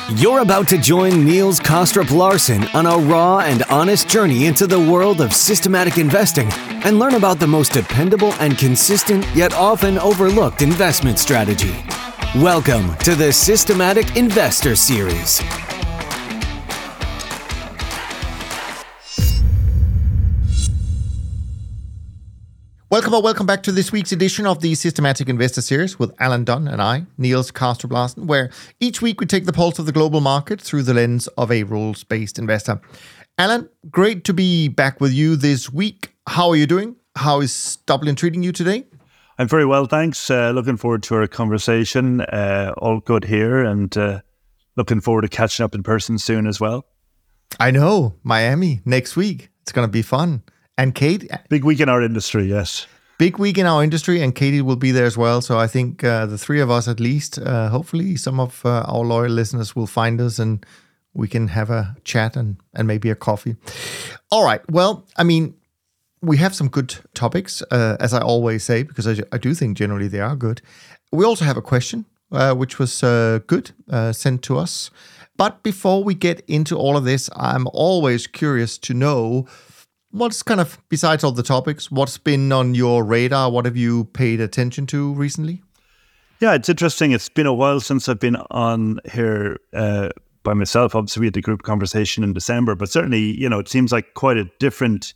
You're about to join Niels Kostrup Larsen on a raw and honest journey into the world of systematic investing and learn about the most dependable and consistent yet often overlooked investment strategy. Welcome to the Systematic Investor Series. Welcome back to this week's edition of the Systematic Investor Series with Alan Dunn and I, Niels Kostrup Larsen, where each week we take the pulse of the global market through the lens of a rules-based investor. Alan, great to be back with you this week. How are you doing? How is Dublin treating you today? I'm very well, thanks. Looking forward to our conversation. All good here, and looking forward to catching up in person soon as well. I know, Miami next week. It's going to be fun. And Kate? Big week in our industry, yes. Big week in our industry, and Katie will be there as well. So I think the three of us at least, hopefully some of our loyal listeners will find us and we can have a chat and maybe a coffee. All right. Well, I mean, we have some good topics, as I always say, because I do think generally they are good. We also have a question, which was good, sent to us. But before we get into all of this, I'm always curious to know what's kind of, besides all the topics, what's been on your radar? What have you paid attention to recently? Yeah, it's interesting. It's been a while since I've been on here by myself. Obviously, we had the group conversation in December, but certainly, it seems like quite a different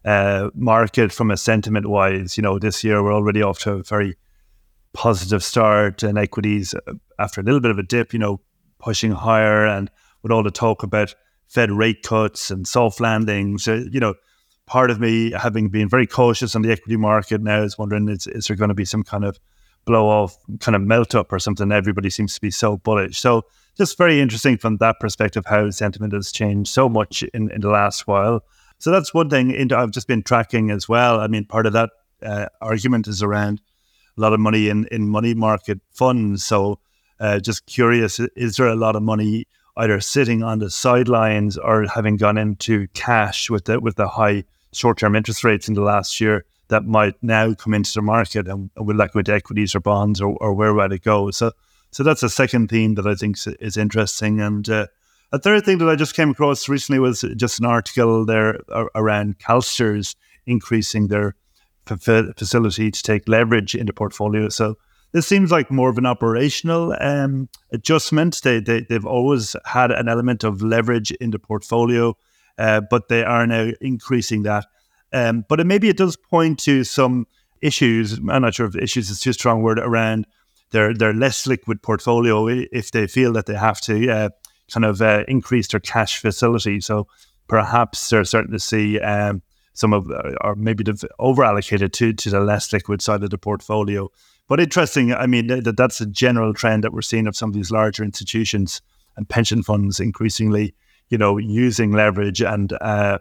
market from a sentiment-wise. This year we're already off to a very positive start, and equities, after a little bit of a dip, pushing higher, and with all the talk about Fed rate cuts and soft landings, part of me, having been very cautious on the equity market now, is wondering, is there going to be some kind of blow-off, kind of melt-up or something? Everybody seems to be so bullish. So just very interesting from that perspective, how sentiment has changed so much in the last while. So that's one thing I've just been tracking as well. I mean, part of that argument is around a lot of money in money market funds. So just curious, is there a lot of money either sitting on the sidelines or having gone into cash with the high short-term interest rates in the last year that might now come into the market, and will that go into equities or bonds, or where would it go? So that's a second theme that I think is interesting. And a third thing that I just came across recently was just an article there around CalSTRS increasing their facility to take leverage into portfolio. So this seems like more of an operational adjustment. They've always had an element of leverage in the portfolio, but they are now increasing that. But maybe it does point to some issues. I'm not sure if issues is too strong a word, around their less liquid portfolio, if they feel that they have to increase their cash facility. So perhaps they're starting to see some of, or maybe they've over-allocated to the less liquid side of the portfolio. But interesting, I mean, that's a general trend that we're seeing of some of these larger institutions and pension funds increasingly, using leverage, and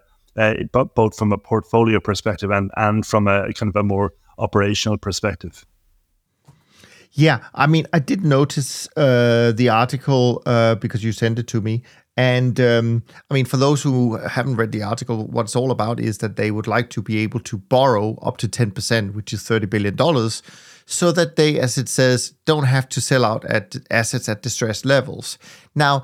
both from a portfolio perspective and from a kind of a more operational perspective. Yeah, I mean, I did notice the article because you sent it to me. And I mean, for those who haven't read the article, what it's all about is that they would like to be able to borrow up to 10%, which is $30 billion, so that they, as it says, don't have to sell out at assets at distressed levels. Now,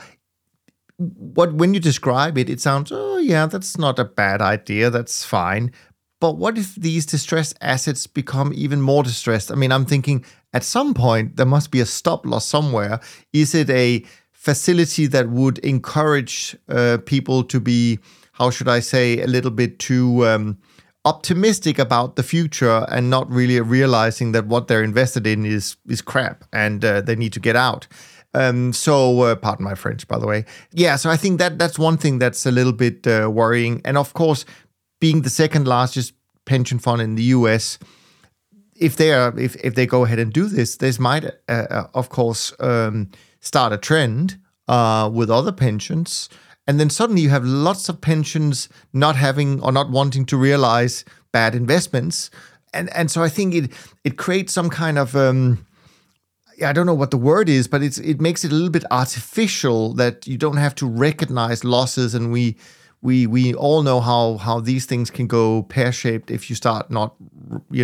when you describe it, it sounds, oh yeah, that's not a bad idea, that's fine. But what if these distressed assets become even more distressed? I mean, I'm thinking at some point there must be a stop loss somewhere. Is it a facility that would encourage people to be, how should I say, a little bit too optimistic about the future and not really realizing that what they're invested in is crap and they need to get out? So pardon my French, by the way. Yeah, so I think that's one thing that's a little bit worrying. And of course, being the second largest pension fund in the US, if they go ahead and do this might, of course, start a trend with other pensions. And then suddenly you have lots of pensions not having or not wanting to realize bad investments. And so I think it creates some kind of, I don't know what the word is, but it makes it a little bit artificial that you don't have to recognize losses. And we all know how these things can go pear-shaped if you start not,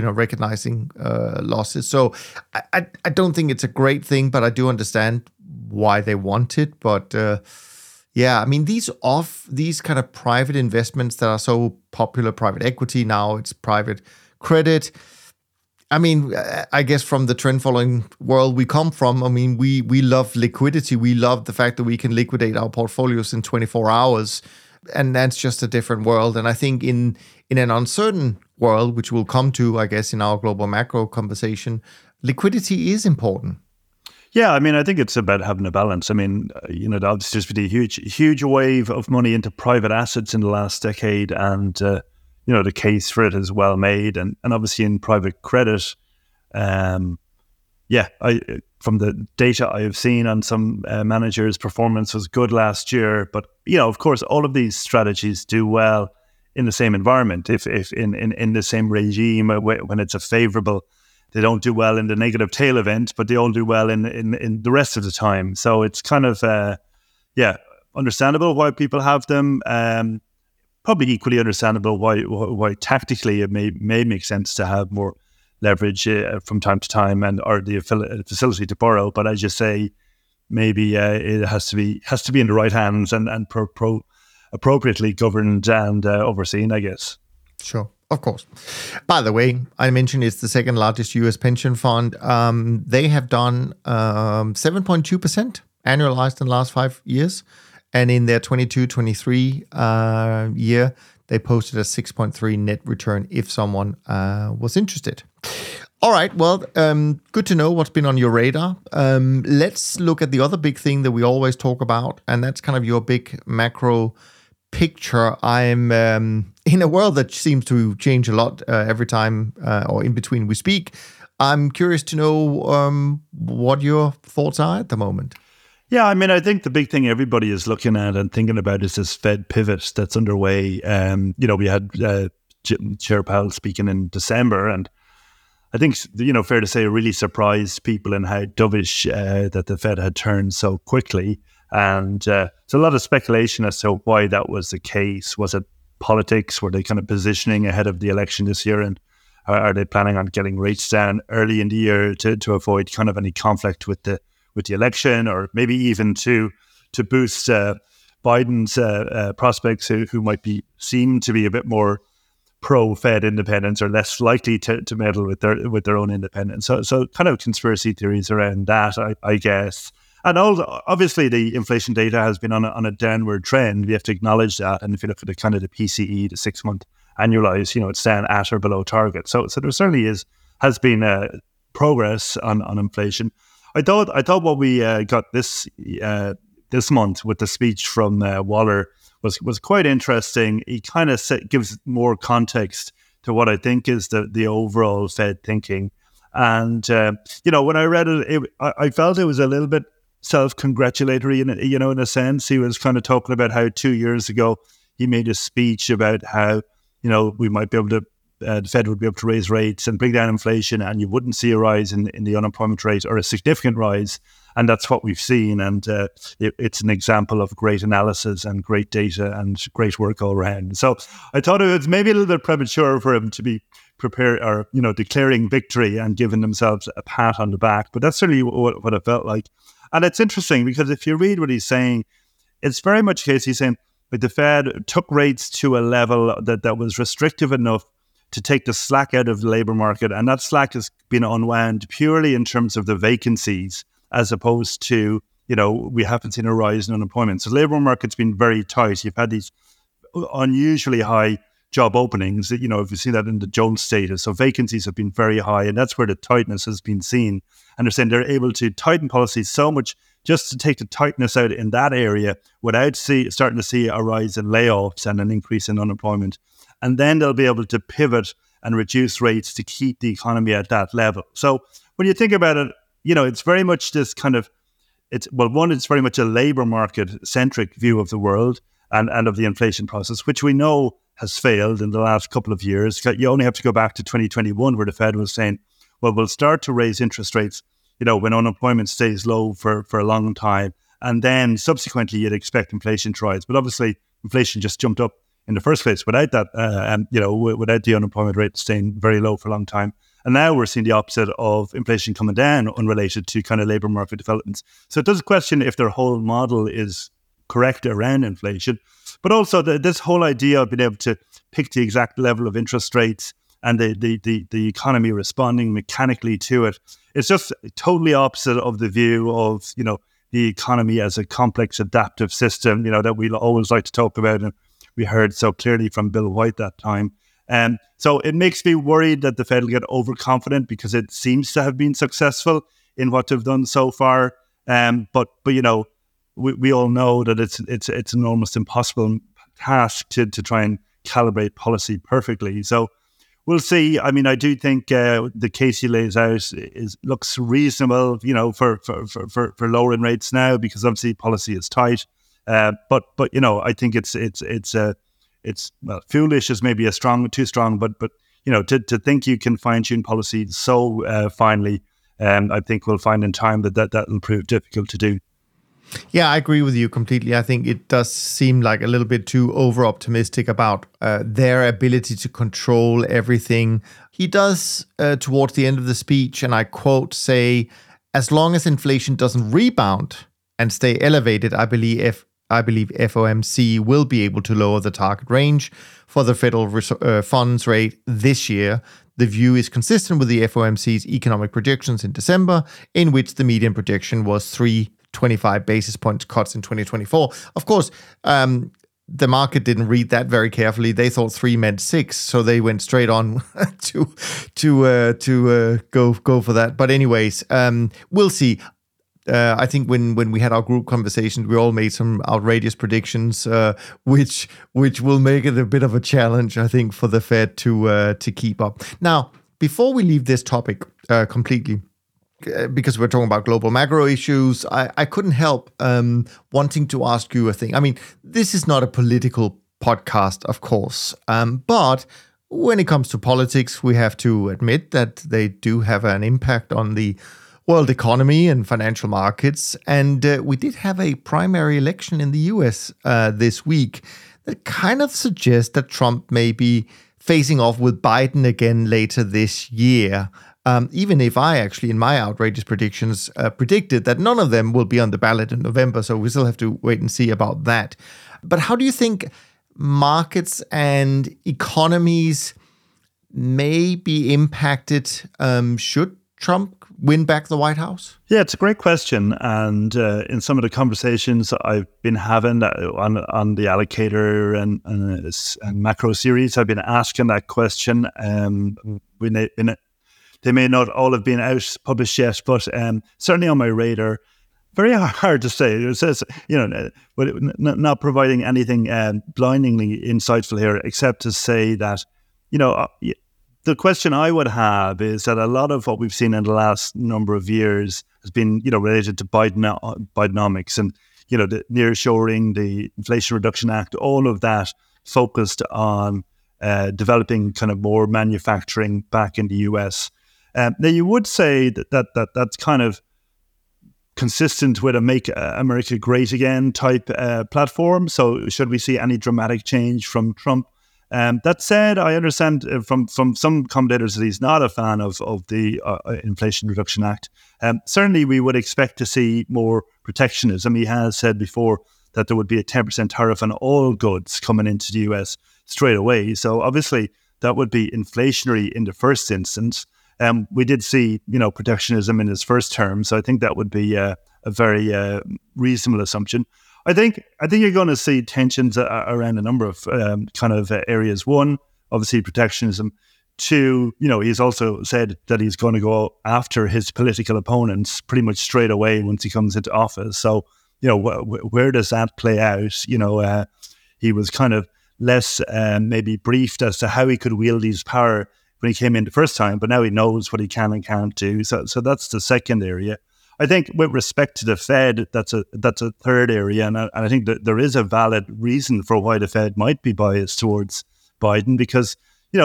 recognizing losses. So I don't think it's a great thing, but I do understand why they want it, but yeah, I mean, these kind of private investments that are so popular, private equity, now it's private credit. I mean, I guess from the trend following world we come from, I mean, we love liquidity. We love the fact that we can liquidate our portfolios in 24 hours. And that's just a different world. And I think in an uncertain world, which we'll come to, I guess, in our global macro conversation, liquidity is important. Yeah, I mean, I think it's about having a balance. I mean, there's just been a huge wave of money into private assets in the last decade, and the case for it is well made, and obviously in private credit, from the data I have seen on some managers' performance was good last year. But of course, all of these strategies do well in the same environment. If in the same regime when it's a favourable. They don't do well in the negative tail event, but they all do well in the rest of the time. So it's kind of, understandable why people have them. Probably equally understandable why tactically it may make sense to have more leverage from time to time or the facility to borrow. But as you say, maybe it has to be in the right hands and appropriately governed and overseen, I guess. Sure. Of course. By the way, I mentioned it's the second largest US pension fund. They have done 7.2% annualized in the last 5 years. And in their 22-23 year, they posted a 6.3 net return if someone was interested. All right. Well, good to know what's been on your radar. Let's look at the other big thing that we always talk about, and that's kind of your big macro picture. I'm in a world that seems to change a lot every time or in between we speak. I'm curious to know what your thoughts are at the moment. Yeah, I mean, I think the big thing everybody is looking at and thinking about is this Fed pivot that's underway. We had Chair Powell speaking in December, and I think, fair to say, it really surprised people in how dovish that the Fed had turned so quickly. And there's a lot of speculation as to why that was the case. Was it politics? Were they kind of positioning ahead of the election this year? And are they planning on getting rates down early in the year to avoid kind of any conflict with the election, or maybe even to boost Biden's prospects, who might seem to be a bit more pro-Fed independence or less likely to meddle with their own independence? So kind of conspiracy theories around that, I guess. And also, obviously, the inflation data has been on a downward trend. We have to acknowledge that. And if you look at the PCE, the 6-month annualized, it's down at or below target. So there certainly has been progress on inflation. I thought what we got this month with the speech from Waller was quite interesting. He kind of gives more context to what I think is the overall Fed thinking. And when I read it, I felt it was a little bit self-congratulatory in a sense. He was kind of talking about how 2 years ago he made a speech about how we might be able to the Fed would be able to raise rates and bring down inflation, and you wouldn't see a rise in the unemployment rate, or a significant rise. And that's what we've seen. And it's an example of great analysis and great data and great work all around. So I thought it was maybe a little bit premature for him to be prepared or, declaring victory and giving themselves a pat on the back. But that's certainly what it felt like. And it's interesting because if you read what he's saying, it's very much the case. He's saying like the Fed took rates to a level that was restrictive enough to take the slack out of the labour market. And that slack has been unwound purely in terms of the vacancies, as opposed to, we haven't seen a rise in unemployment. So the labour market's been very tight. You've had these unusually high job openings. If you see that in the Jones data. So vacancies have been very high, and that's where the tightness has been seen. And they're saying they're able to tighten policies so much just to take the tightness out in that area without starting to see a rise in layoffs and an increase in unemployment. And then they'll be able to pivot and reduce rates to keep the economy at that level. So when you think about it, it's very much this kind of, it's very much a labour market centric view of the world and of the inflation process, which we know has failed in the last couple of years. You only have to go back to 2021 where the Fed was saying, well, we'll start to raise interest rates, when unemployment stays low for a long time. And then subsequently you'd expect inflation to rise. But obviously inflation just jumped up in the first place without that, without the unemployment rate staying very low for a long time. And now we're seeing the opposite of inflation coming down unrelated to kind of labour market developments. So it does question if their whole model is correct around inflation, but also this whole idea of being able to pick the exact level of interest rates and the economy responding mechanically to it. It's just totally opposite of the view of, the economy as a complex adaptive system, that we always like to talk about. And we heard so clearly from Bill White that time. So it makes me worried that the Fed will get overconfident because it seems to have been successful in what they've done so far. But we all know that it's an almost impossible task to try and calibrate policy perfectly. So we'll see. I mean, I do think the case he lays out looks reasonable, for lowering rates now, because obviously policy is tight. But I think it's foolish is maybe too strong, but to think you can fine tune policy so finely, I think we'll find in time that will prove difficult to do. Yeah, I agree with you completely. I think it does seem like a little bit too over-optimistic about their ability to control everything. He does, towards the end of the speech, and I quote, say, "As long as inflation doesn't rebound and stay elevated, I believe FOMC will be able to lower the target range for the federal funds rate this year. The view is consistent with the FOMC's economic projections in December, in which the median projection was 325 basis points cuts in 2024. Of course, the market didn't read that very carefully. They thought 3 meant 6, so they went straight on to go for that. But anyways, we'll see. I think when we had our group conversations, we all made some outrageous predictions, which will make it a bit of a challenge, I think, for the Fed to keep up. Now, before we leave this topic completely, because we're talking about global macro issues, I couldn't help wanting to ask you a thing. I mean, this is not a political podcast, of course, but when it comes to politics, we have to admit that they do have an impact on the world economy and financial markets. And we did have a primary election in the US this week that kind of suggests that Trump may be facing off with Biden again later this year. Even if I actually, in my outrageous predictions, predicted that none of them will be on the ballot in November. So we still have to wait and see about that. But how do you think markets and economies may be impacted should Trump win back the White House? Yeah, it's a great question. And in some of the conversations I've been having on the Allocator and macro series, I've been asking that question. They may not all have been out published yet, but certainly on my radar. Very hard to say. It says, not providing anything blindingly insightful here, except to say that, the question I would have is that a lot of what we've seen in the last number of years has been, related to Bidenomics and, the nearshoring, the Inflation Reduction Act, all of that focused on developing kind of more manufacturing back in the US. Now, you would say that's kind of consistent with a Make America Great Again type platform. So should we see any dramatic change from Trump? That said, I understand from some commentators that he's not a fan of the Inflation Reduction Act. Certainly, we would expect to see more protectionism. He has said before that there would be a 10% tariff on all goods coming into the US straight away. So obviously, that would be inflationary in the first instance. We did see, protectionism in his first term. So I think that would be a very reasonable assumption. I think you're going to see tensions around a number of areas. One, obviously protectionism. Two, he's also said that he's going to go after his political opponents pretty much straight away once he comes into office. So, where does that play out? He was kind of less maybe briefed as to how he could wield his power when he came in the first time, but now he knows what he can and can't do. So that's the second area. I think with respect to the Fed, that's a third area, and I think that there is a valid reason for why the Fed might be biased towards Biden, because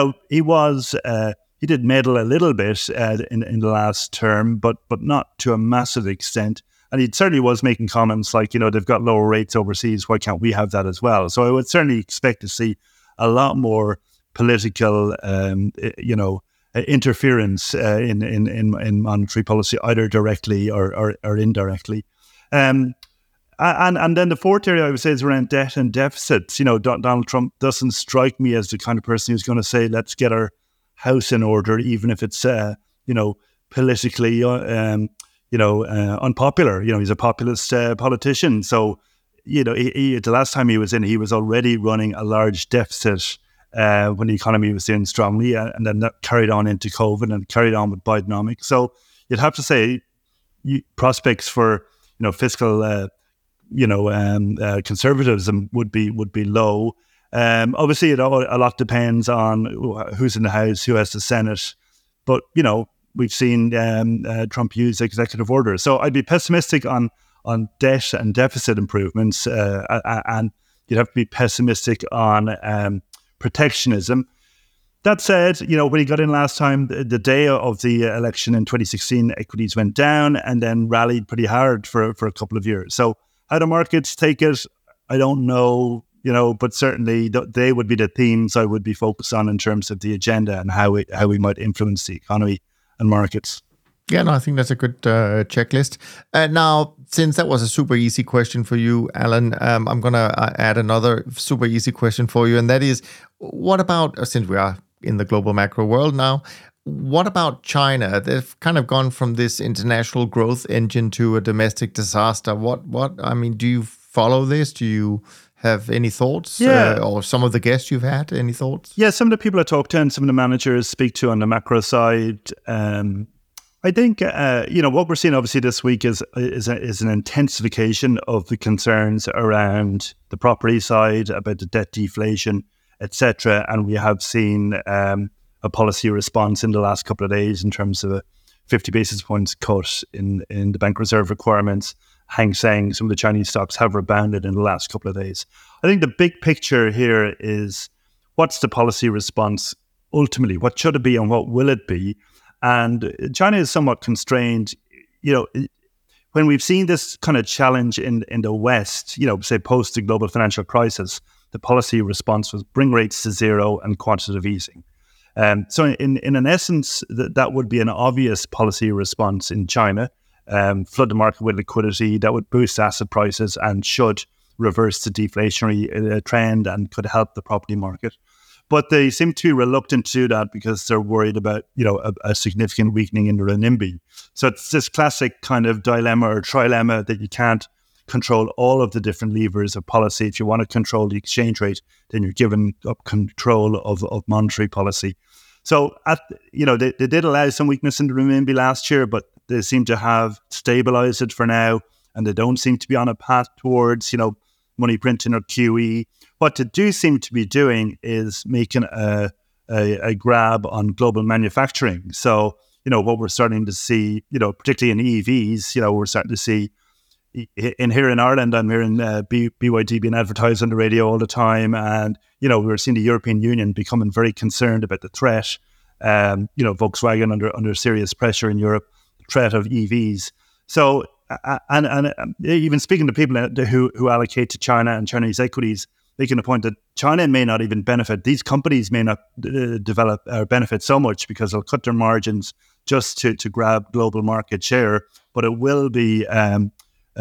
he did meddle a little bit in the last term, but not to a massive extent, and he certainly was making comments like, they've got lower rates overseas, why can't we have that as well? So I would certainly expect to see a lot more political, interference in monetary policy, either directly or indirectly. And then the fourth area I would say is around debt and deficits. Donald Trump doesn't strike me as the kind of person who's going to say, let's get our house in order, even if it's, politically, unpopular. He's a populist politician. So, the last time he was already running a large deficit when the economy was doing strongly, and then that carried on into COVID and carried on with Bidenomics. So you'd have to say prospects for, fiscal, conservatism would be low. Obviously, a lot depends on who's in the House, who has the Senate. But, we've seen Trump use executive orders. So I'd be pessimistic on debt and deficit improvements, and you'd have to be pessimistic on protectionism. That said, when he got in last time, the day of the election in 2016, equities went down and then rallied pretty hard for a couple of years. So how do markets take it? I don't know, but certainly they would be the themes I would be focused on in terms of the agenda and how we might influence the economy and markets. Yeah, no, I think that's a good checklist. Now, since that was a super easy question for you, Alan, I'm going to add another super easy question for you. And that is, what about, since we are in the global macro world now, what about China? They've kind of gone from this international growth engine to a domestic disaster. Do you follow this? Do you have any thoughts? Yeah. Or some of the guests you've had, any thoughts? Yeah, some of the people I talk to and some of the managers speak to on the macro side, I think, what we're seeing obviously this week is an intensification of the concerns around the property side, about the debt deflation, etc. And we have seen a policy response in the last couple of days in terms of a 50 basis points cut in the bank reserve requirements. Hang Seng, some of the Chinese stocks have rebounded in the last couple of days. I think the big picture here is, what's the policy response ultimately? What should it be and what will it be? And China is somewhat constrained. When we've seen this kind of challenge in the West, say post the global financial crisis, the policy response was bring rates to zero and quantitative easing. So in an essence, that would be an obvious policy response in China. Flood the market with liquidity that would boost asset prices and should reverse the deflationary trend and could help the property market. But they seem to be reluctant to do that because they're worried about, a significant weakening in the renminbi. So it's this classic kind of dilemma or trilemma that you can't control all of the different levers of policy. If you want to control the exchange rate, then you're giving up control of monetary policy. So, they did allow some weakness in the renminbi last year, but they seem to have stabilized it for now, and they don't seem to be on a path towards, money printing or QE. What they do seem to be doing is making a grab on global manufacturing. So, what we're starting to see, particularly in EVs, we're starting to see here in Ireland, I'm hearing BYD being advertised on the radio all the time. And, we're seeing the European Union becoming very concerned about the threat. Volkswagen under serious pressure in Europe, the threat of EVs. So, and even speaking to people who allocate to China and Chinese equities, making the point that China may not even benefit. These companies may not develop or benefit so much because they'll cut their margins just to grab global market share. But it will be a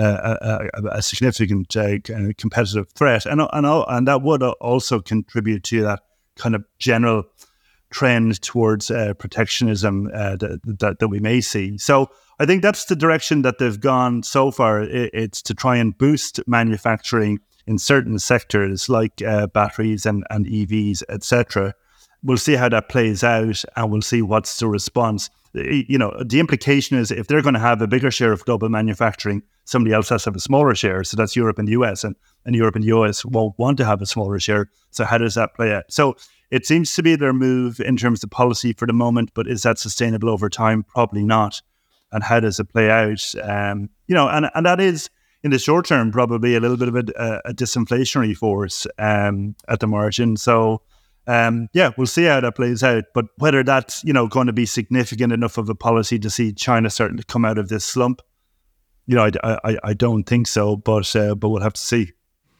significant competitive threat, and that would also contribute to that kind of general trend towards protectionism that we may see. So I think that's the direction that they've gone so far. It's to try and boost manufacturing in certain sectors like batteries and EVs, etc. We'll see how that plays out, and we'll see what's the response. The implication is if they're going to have a bigger share of global manufacturing, somebody else has to have a smaller share. So that's Europe and the US, and Europe and the US won't want to have a smaller share. So how does that play out? So it seems to be their move in terms of policy for the moment, but is that sustainable over time? Probably not. And how does it play out? And that is, in the short term, probably a little bit of a disinflationary force at the margin. So, we'll see how that plays out. But whether that's, going to be significant enough of a policy to see China starting to come out of this slump, I don't think so. But we'll have to see.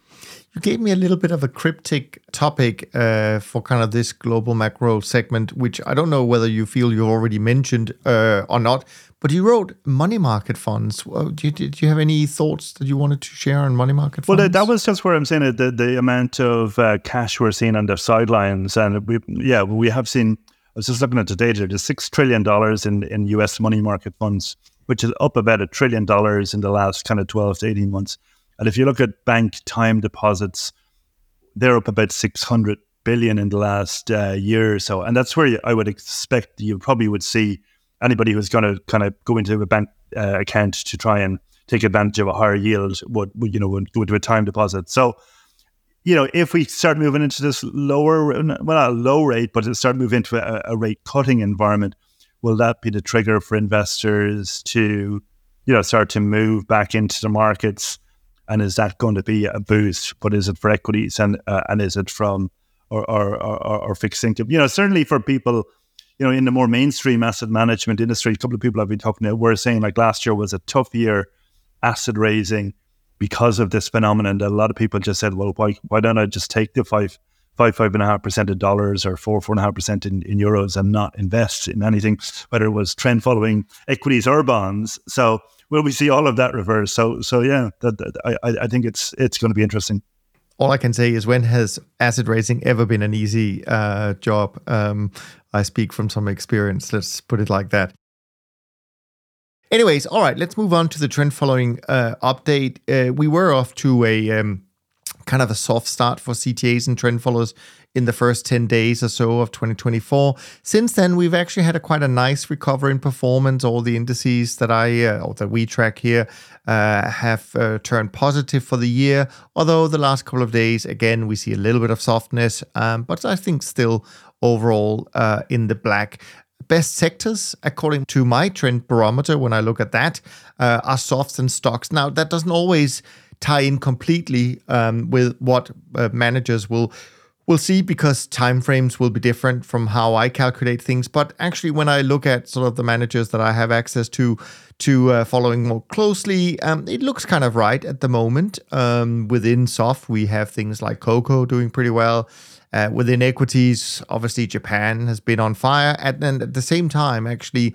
You gave me a little bit of a cryptic topic for kind of this global macro segment, which I don't know whether you feel you already mentioned or not, but you wrote money market funds. Did you have any thoughts that you wanted to share on money market funds? Well, that was just where I'm saying it, the amount of cash we're seeing on the sidelines. And we have seen, I was just looking at the data, there's $6 trillion in US money market funds, which is up about $1 trillion in the last kind of 12 to 18 months. And if you look at bank time deposits, they're up about 600 billion in the last year or so. And that's where I would expect you probably would see anybody who's going to kind of go into a bank account to try and take advantage of a higher yield would go into a time deposit. So, if we start moving into this lower, well, not a low rate, but start moving into a rate cutting environment, will that be the trigger for investors to, start to move back into the markets? And is that going to be a boost? But is it for equities and is it from or fixed income? Certainly for people, in the more mainstream asset management industry, a couple of people I've been talking to were saying like last year was a tough year asset raising because of this phenomenon. That a lot of people just said, well, why don't I just take the 5.5% in dollars or 4.5% in euros and not invest in anything, whether it was trend following equities or bonds. So will we see all of that reverse? So yeah, I think it's going to be interesting. All I can say is, when has asset raising ever been an easy job? I speak from some experience. Let's put it like that. Anyways, all right, let's move on to the trend following update. We were off to a kind of a soft start for CTAs and trend followers in the first 10 days or so of 2024. Since then, we've actually had quite a nice recovery in performance. All the indices that that we track here have turned positive for the year. Although the last couple of days, again, we see a little bit of softness, but I think still overall in the black. Best sectors, according to my trend barometer, when I look at that, are softs and stocks. Now, that doesn't always tie in completely with what managers will see, because timeframes will be different from how I calculate things. But actually, when I look at sort of the managers that I have access to following more closely, it looks kind of right at the moment. Within soft, we have things like Cocoa doing pretty well. Within equities, obviously Japan has been on fire. And at the same time, actually,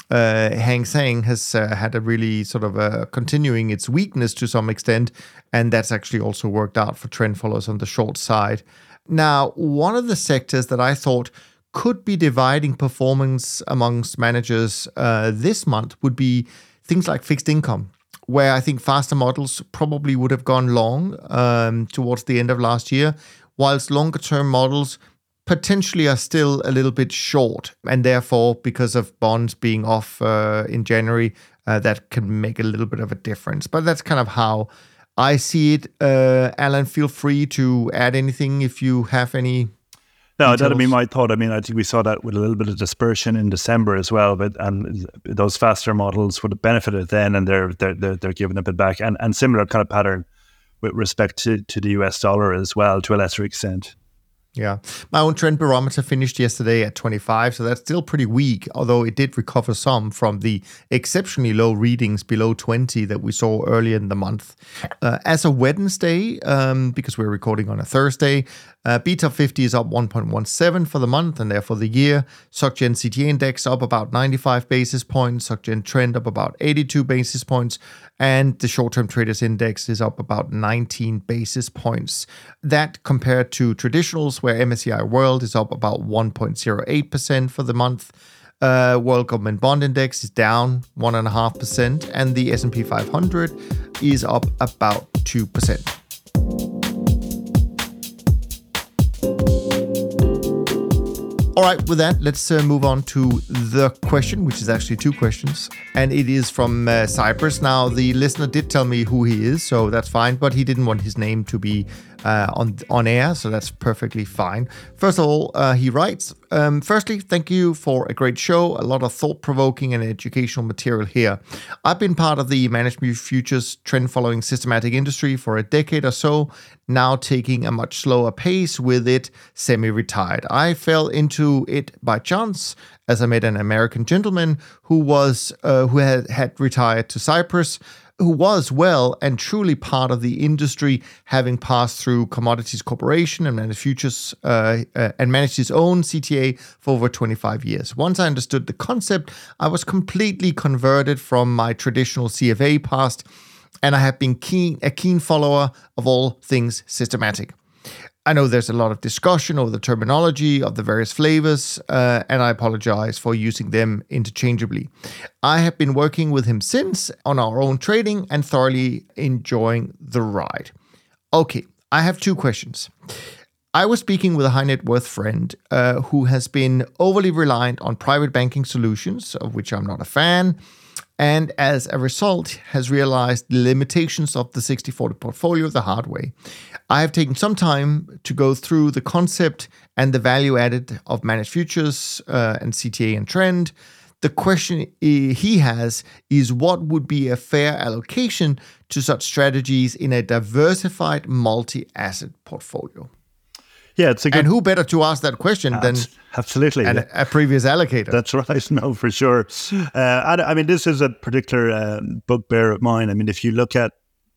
Hang Seng has had a really sort of continuing its weakness to some extent. And that's actually also worked out for trend followers on the short side. Now, one of the sectors that I thought could be dividing performance amongst managers this month would be things like fixed income, where I think faster models probably would have gone long towards the end of last year, whilst longer term models potentially are still a little bit short. And therefore, because of bonds being off in January, that can make a little bit of a difference. But that's kind of how I see it. Alan, feel free to add anything if you have any. No, that'd be my thought. I mean, I think we saw that with a little bit of dispersion in December as well, but those faster models would have benefited then, and they're giving a bit back, and similar kind of pattern with respect to the US dollar as well, to a lesser extent. Yeah. My own trend barometer finished yesterday at 25, so that's still pretty weak, although it did recover some from the exceptionally low readings below 20 that we saw earlier in the month. As of Wednesday, because we're recording on a Thursday, BTOP 50 is up 1.17 for the month and therefore the year. SocGen CTA index up about 95 basis points. SocGen trend up about 82 basis points. And the short-term traders index is up about 19 basis points. That compared to traditionals, where MSCI World is up about 1.08% for the month. World Government Bond Index is down 1.5%. And the S&P 500 is up about 2%. All right, with that, let's move on to the question, which is actually two questions. And it is from Cyprus. Now, the listener did tell me who he is, so that's fine. But he didn't want his name to be on air, so that's perfectly fine. First of all, he writes, firstly, thank you for a great show. A lot of thought-provoking and educational material here. I've been part of the management futures trend-following systematic industry for a decade or so, now taking a much slower pace with it, semi-retired. I fell into it by chance as I met an American gentleman who had retired to Cyprus who was well and truly part of the industry, having passed through Commodities Corporation and managed futures and managed his own CTA for over 25 years. Once I understood the concept, I was completely converted from my traditional CFA past, and I have been a keen follower of all things systematic. I know there's a lot of discussion over the terminology of the various flavors, and I apologize for using them interchangeably. I have been working with him since on our own trading and thoroughly enjoying the ride. Okay, I have two questions. I was speaking with a high net worth friend who has been overly reliant on private banking solutions, of which I'm not a fan, and as a result has realized the limitations of the 60/40 portfolio the hard way. I have taken some time to go through the concept and the value added of managed futures and CTA and trend. The question he has is what would be a fair allocation to such strategies in a diversified multi-asset portfolio? Yeah, it's a good... And who better to ask that question than absolutely a previous allocator? That's right. No, for sure. I mean, this is a particular bugbear of mine. I mean, if you look at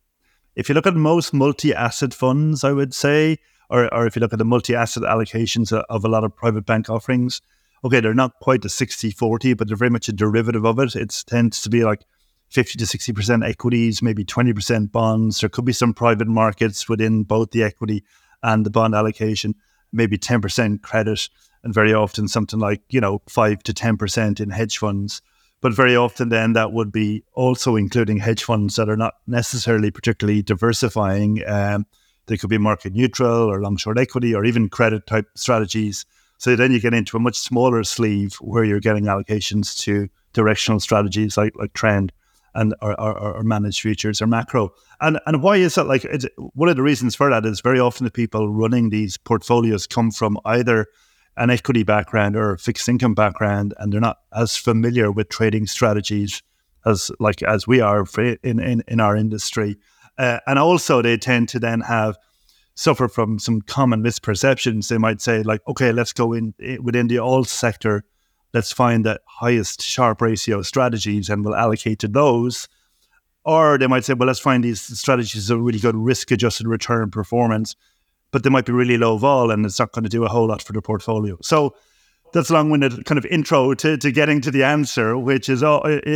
most multi-asset funds, I would say, or if you look at the multi-asset allocations of a lot of private bank offerings, okay, they're not quite the 60/40, but they're very much a derivative of it. It tends to be like 50 to 60% equities, maybe 20% bonds. There could be some private markets within both the equity and the bond allocation, maybe 10% credit, and very often something like, 5 to 10% in hedge funds. But very often then that would be also including hedge funds that are not necessarily particularly diversifying. They could be market neutral or long short equity or even credit type strategies. So then you get into a much smaller sleeve where you're getting allocations to directional strategies like trend and or managed futures or macro. And why is that? Like, one of the reasons for that is very often the people running these portfolios come from either an equity background or a fixed income background, and they're not as familiar with trading strategies as we are in our industry. And also they tend to then suffer from some common misperceptions. They might say like, okay, let's go in within the alt sector, let's find the highest Sharpe ratio strategies and we'll allocate to those. Or they might say, well, let's find these strategies that are really good risk-adjusted return performance, but they might be really low vol and it's not going to do a whole lot for the portfolio. So that's a long-winded kind of intro to getting to the answer, which is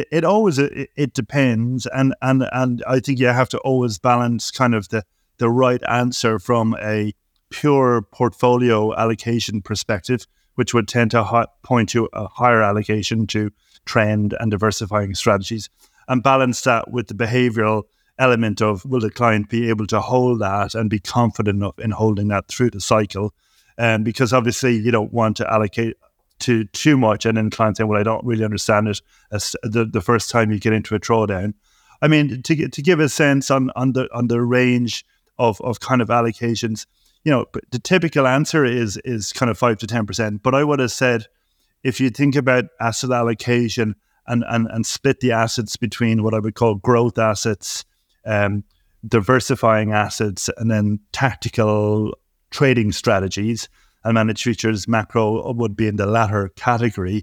it depends. And I think you have to always balance kind of the right answer from a pure portfolio allocation perspective, which would tend to point to a higher allocation to trend and diversifying strategies, and balance that with the behavioral element of, will the client be able to hold that and be confident enough in holding that through the cycle? Because obviously you don't want to allocate to too much and then clients say, well, I don't really understand it as the first time you get into a drawdown. I mean, to give a sense on the range of kind of allocations, the typical answer is kind of 5 to 10%. But I would have said, if you think about asset allocation and split the assets between what I would call growth assets, diversifying assets, and then tactical trading strategies, and managed futures, macro would be in the latter category.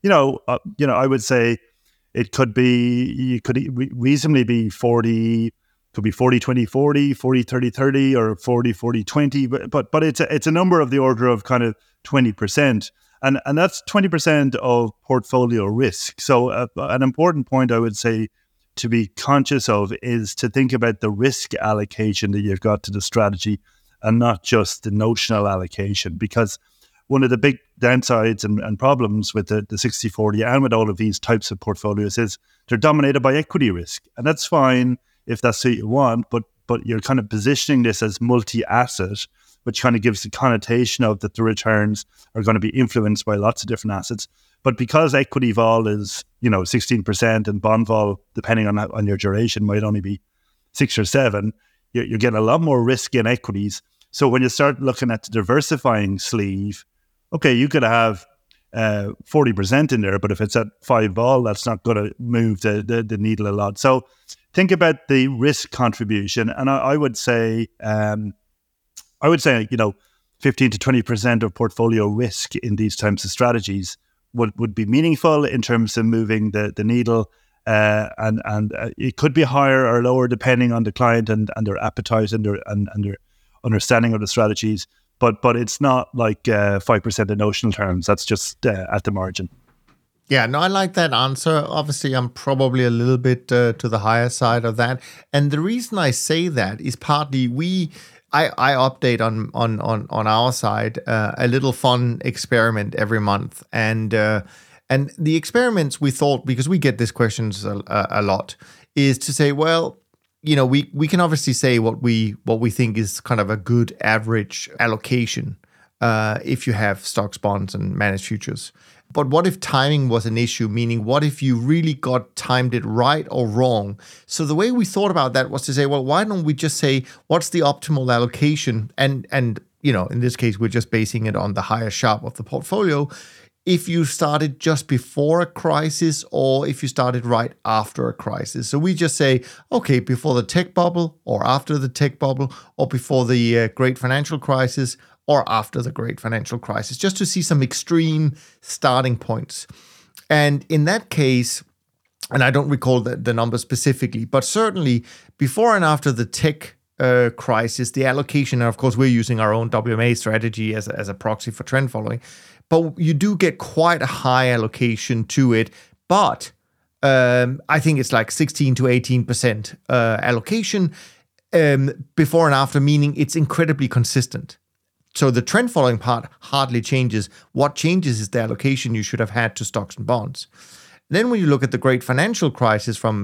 I would say it could be, you could reasonably be 40. Could be 40-20-40, 40-30-30, or 40-40-20, but it's a number of the order of kind of 20%, and that's 20% of portfolio risk. So an important point I would say to be conscious of is to think about the risk allocation that you've got to the strategy, and not just the notional allocation, because one of the big downsides and problems with the 60/40 and with all of these types of portfolios is they're dominated by equity risk, and that's fine if that's what you want, but you're kind of positioning this as multi-asset, which kind of gives the connotation of that the returns are going to be influenced by lots of different assets. But because equity vol is 16% and bond vol, depending on your duration, might only be 6 or 7, you're getting a lot more risk in equities. So when you start looking at the diversifying sleeve, okay, you could have 40% in there, but if it's at 5 vol, that's not going to move the needle a lot. So think about the risk contribution, and I would say 15 to 20% of portfolio risk in these types of strategies would be meaningful in terms of moving the needle. and it could be higher or lower depending on the client and their appetite and their understanding of the strategies. But it's not like 5% in notional terms. That's just at the margin. Yeah, no, I like that answer. Obviously, I'm probably a little bit to the higher side of that. And the reason I say that is partly I update on our side a little fun experiment every month. And the experiments we thought, because we get these questions a lot, is to say, well, we can obviously say what we think is kind of a good average allocation if you have stocks, bonds, and managed futures. But what if timing was an issue? Meaning, what if you really timed it right or wrong? So the way we thought about that was to say, well, why don't we just say what's the optimal allocation? And in this case, we're just basing it on the higher Sharpe of the portfolio. If you started just before a crisis or if you started right after a crisis. So we just say, okay, before the tech bubble or after the tech bubble or before the great financial crisis or after the great financial crisis, just to see some extreme starting points. And in that case, and I don't recall the number specifically, but certainly before and after the tech crisis, the allocation, and of course we're using our own WMA strategy as a proxy for trend following, but you do get quite a high allocation to it. But I think it's like 16 to 18% allocation before and after, meaning it's incredibly consistent. So the trend following part hardly changes. What changes is the allocation you should have had to stocks and bonds. Then when you look at the great financial crisis from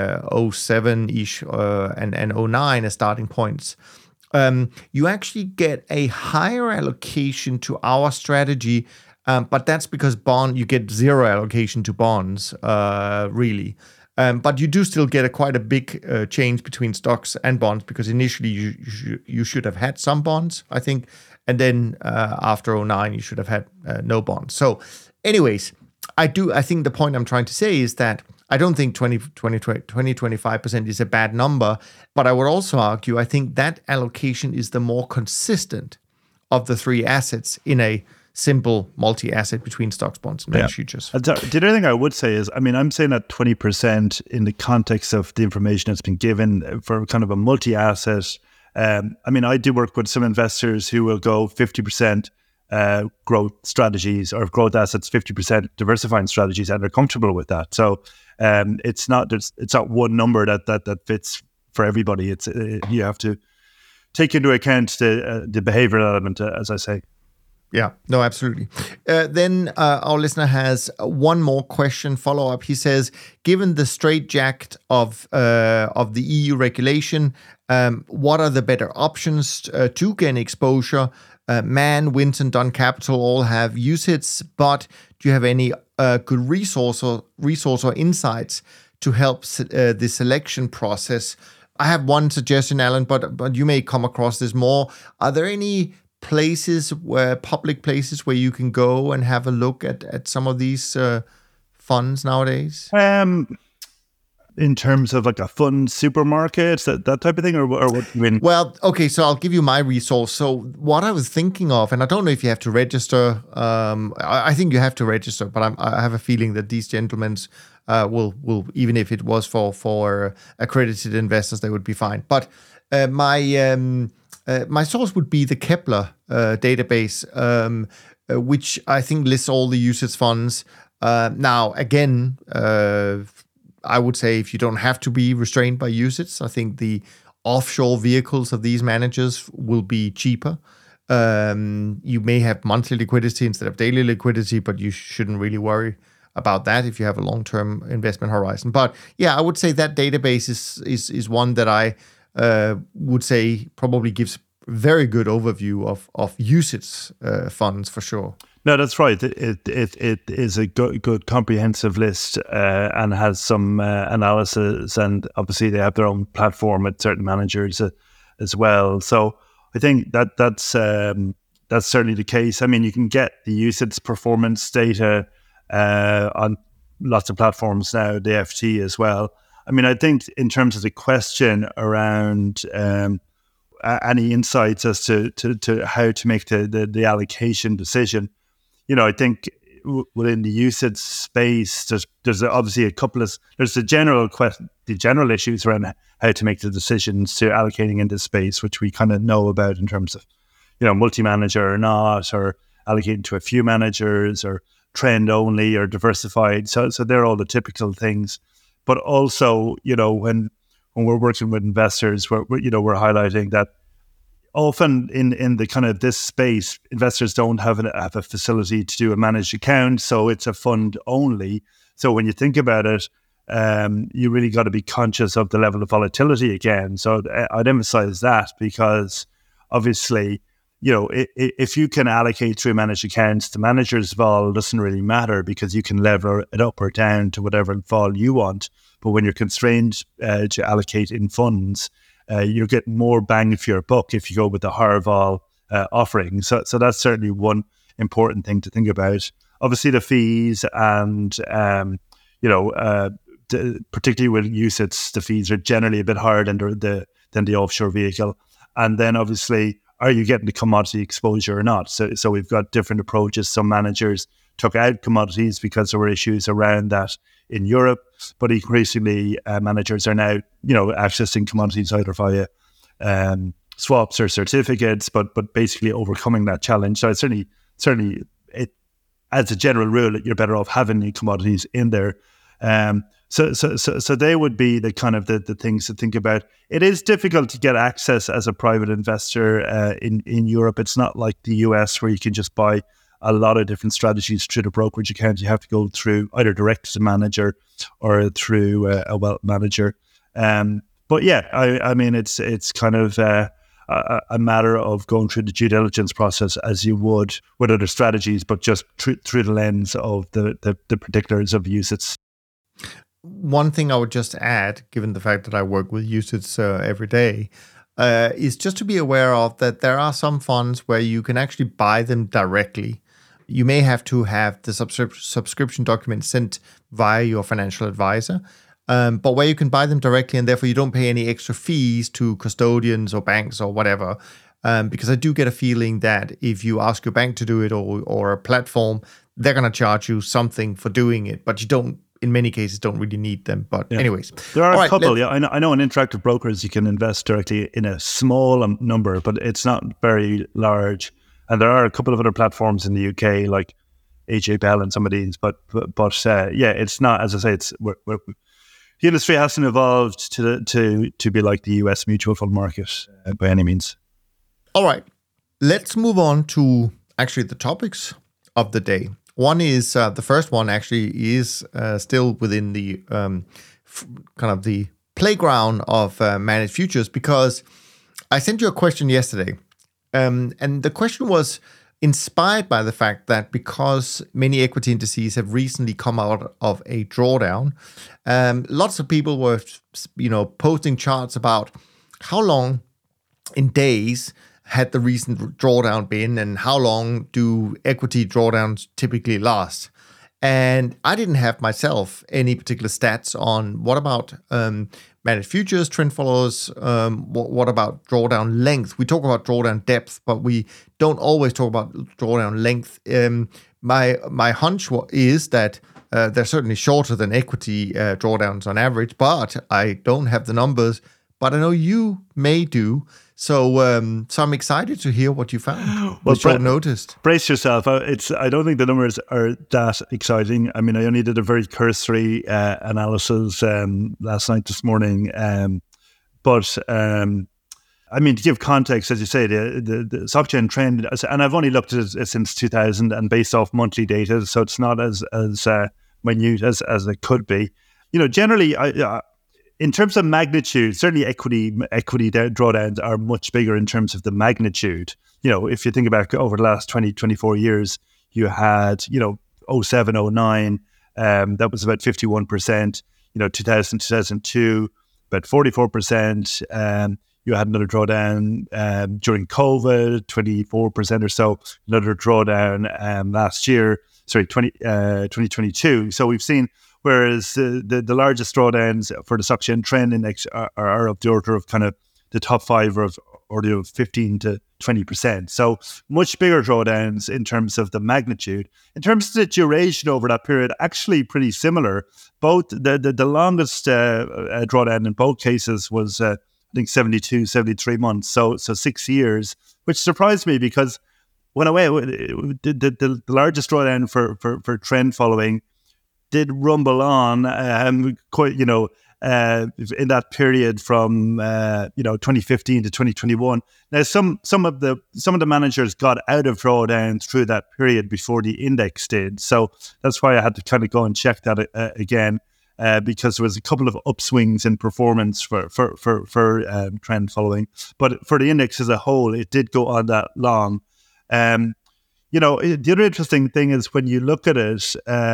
07-ish and 09 as starting points, you actually get a higher allocation to our strategy, but that's because you get zero allocation to bonds, really. But you do still get quite a big change between stocks and bonds, because initially you should have had some bonds, I think, and then after 09 you should have had no bonds. So anyways, I think the point I'm trying to say is that I don't think 25% is a bad number, but I would also argue I think that allocation is the more consistent of the three assets in a simple multi-asset between stocks, bonds, and managed futures. The other thing I would say is, I'm saying that 20% in the context of the information that's been given for kind of a multi-asset. I do work with some investors who will go 50% growth strategies or growth assets, 50% diversifying strategies, and they're comfortable with that. So it's not one number that fits for everybody. It's you have to take into account the behavioral element, as I say. Yeah, no, absolutely. Then our listener has one more question, follow-up. He says, given the straitjacket of the EU regulation, what are the better options to gain exposure? Man, Winton, Dunn Capital all have UCITS, but do you have any good resource or insights to help the selection process? I have one suggestion, Alan, but you may come across this more. Are there any public places where you can go and have a look at some of these funds nowadays? In terms of like a fund supermarket, that type of thing, or what do you mean? Well, okay, so I'll give you my resource. So what I was thinking of, and I don't know if you have to register. I think you have to register, but I have a feeling that these gentlemen will even if it was for accredited investors, they would be fine. But my source would be the Kepler database, which I think lists all the UCITS funds. Now, again, I would say if you don't have to be restrained by UCITS, I think the offshore vehicles of these managers will be cheaper. You may have monthly liquidity instead of daily liquidity, but you shouldn't really worry about that if you have a long-term investment horizon. But yeah, I would say that database is one that I would say probably gives very good overview of UCITS funds for sure. No, that's right. It is a good comprehensive list and has some analysis, and obviously they have their own platform with certain managers as well. So I think that's certainly the case. I mean, you can get the UCITS performance data on lots of platforms now, the FT as well. I mean, I think in terms of the question around any insights as to how to make the allocation decision, I think within the UCITS space, there's obviously there's the general issues around how to make the decisions to allocating in this space, which we kind of know about in terms of, multi-manager or not, or allocating to a few managers, or trend only, or diversified. So they're all the typical things. But also, when we're working with investors, we're highlighting that often in the kind of this space, investors don't have a facility to do a managed account, so it's a fund only. So when you think about it, you really got to be conscious of the level of volatility again. So I'd emphasize that, because obviously, if you can allocate through managed accounts, the manager's vol doesn't really matter, because you can lever it up or down to whatever vol you want. But when you're constrained to allocate in funds, you're getting more bang for your buck if you go with the higher vol offering. So that's certainly one important thing to think about. Obviously, the fees and, particularly with UCITS, the fees are generally a bit higher than the offshore vehicle. And then obviously, are you getting the commodity exposure or not? So we've got different approaches. Some managers took out commodities because there were issues around that in Europe, but increasingly managers are now, accessing commodities either via swaps or certificates, but basically overcoming that challenge. So it's certainly, as a general rule, you're better off having the commodities in there. So they would be the kind of the things to think about. It is difficult to get access as a private investor in Europe. It's not like the US, where you can just buy a lot of different strategies through the brokerage account. You have to go through either direct to the manager or through a wealth manager. But yeah, I mean, it's kind of a matter of going through the due diligence process as you would with other strategies, but just through the lens of the particulars of UCITS. One thing I would just add, given the fact that I work with UCITS every day, is just to be aware of that there are some funds where you can actually buy them directly. You may have to have the subscription document sent via your financial advisor, but where you can buy them directly, and therefore you don't pay any extra fees to custodians or banks or whatever. Because I do get a feeling that if you ask your bank to do it or a platform, they're going to charge you something for doing it, but you don't, in many cases, don't really need them. But anyways. There are a couple. Yeah, I know in Interactive Brokers, you can invest directly in a small number, but it's not very large. And there are a couple of other platforms in the UK, like AJ Bell and some of these. But yeah, it's not, as I say, the industry hasn't evolved to be like the US mutual fund market by any means. All right. Let's move on to actually the topics of the day. One is the first one actually is still within the kind of the playground of managed futures, because I sent you a question yesterday, and the question was inspired by the fact that because many equity indices have recently come out of a drawdown, lots of people were posting charts about how long in days had the recent drawdown been, and how long do equity drawdowns typically last? And I didn't have myself any particular stats on what about managed futures, trend followers, what about drawdown length? We talk about drawdown depth, but we don't always talk about drawdown length. My hunch is that they're certainly shorter than equity drawdowns on average, but I don't have the numbers, but I know you may do. So I'm excited to hear what you found. What you noticed. Brace yourself. I don't think the numbers are that exciting. I mean, I only did a very cursory analysis last night, this morning. But I mean, to give context, as you say, the SocGen trend, and I've only looked at it since 2000 and based off monthly data, so it's not as minute as it could be. Generally, in terms of magnitude, certainly equity drawdowns are much bigger in terms of the magnitude. If you think about over the last 20, 24 years, you had, 07, 09, that was about 51%, 2000, 2002, about 44%. You had another drawdown during COVID, 24% or so, another drawdown last year, 2022. So we've seen, whereas the largest drawdowns for the SocGen Trend Index are of the order of kind of the top 5 of order of 15 to 20%. So much bigger drawdowns in terms of the magnitude. In terms of the duration over that period, actually pretty similar. Both the longest drawdown in both cases was I think 72, 73 months. So 6 years, which surprised me because when I went, the largest drawdown for trend following did rumble on quite, in that period from 2015 to 2021. Now some of the managers got out of drawdowns through that period before the index did. So that's why I had to kind of go and check that again. Because there was a couple of upswings in performance for trend following, but for the index as a whole, it did go on that long. The other interesting thing is when you look at it,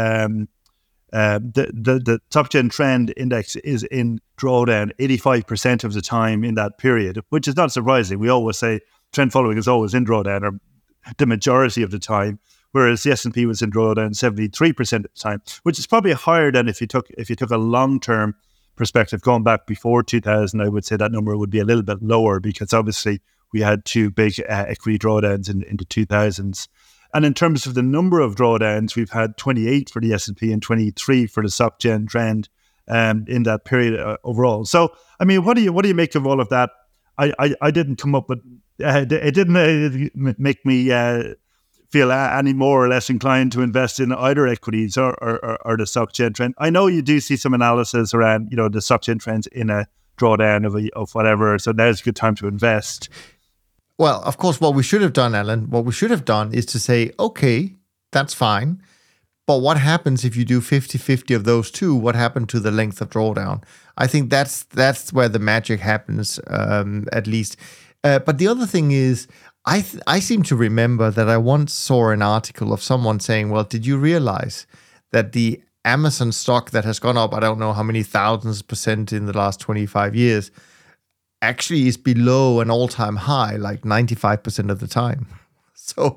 the SocGen Trend Index is in drawdown 85% of the time in that period, which is not surprising. We always say trend following is always in drawdown, or the majority of the time. Whereas the S&P was in drawdown 73% of the time, which is probably higher than if you took a long-term perspective going back before 2000. I would say that number would be a little bit lower because obviously we had two big equity drawdowns in the 2000s. And in terms of the number of drawdowns, we've had 28 for the S&P and 23 for the SocGen Trend in that period overall. So, I mean, what do you make of all of that? I didn't come up with it didn't make me feel any more or less inclined to invest in either equities or the SocGen Trend. I know you do see some analysis around, the SocGen Trends in a drawdown of whatever, so now's a good time to invest. Well, of course, what we should have done, Alan, is to say, okay, that's fine, but what happens if you do 50-50 of those two? What happened to the length of drawdown? I think that's where the magic happens, at least. But the other thing is, I seem to remember that I once saw an article of someone saying, well, did you realize that the Amazon stock that has gone up, I don't know how many thousands % in the last 25 years, actually is below an all-time high, like 95% of the time. So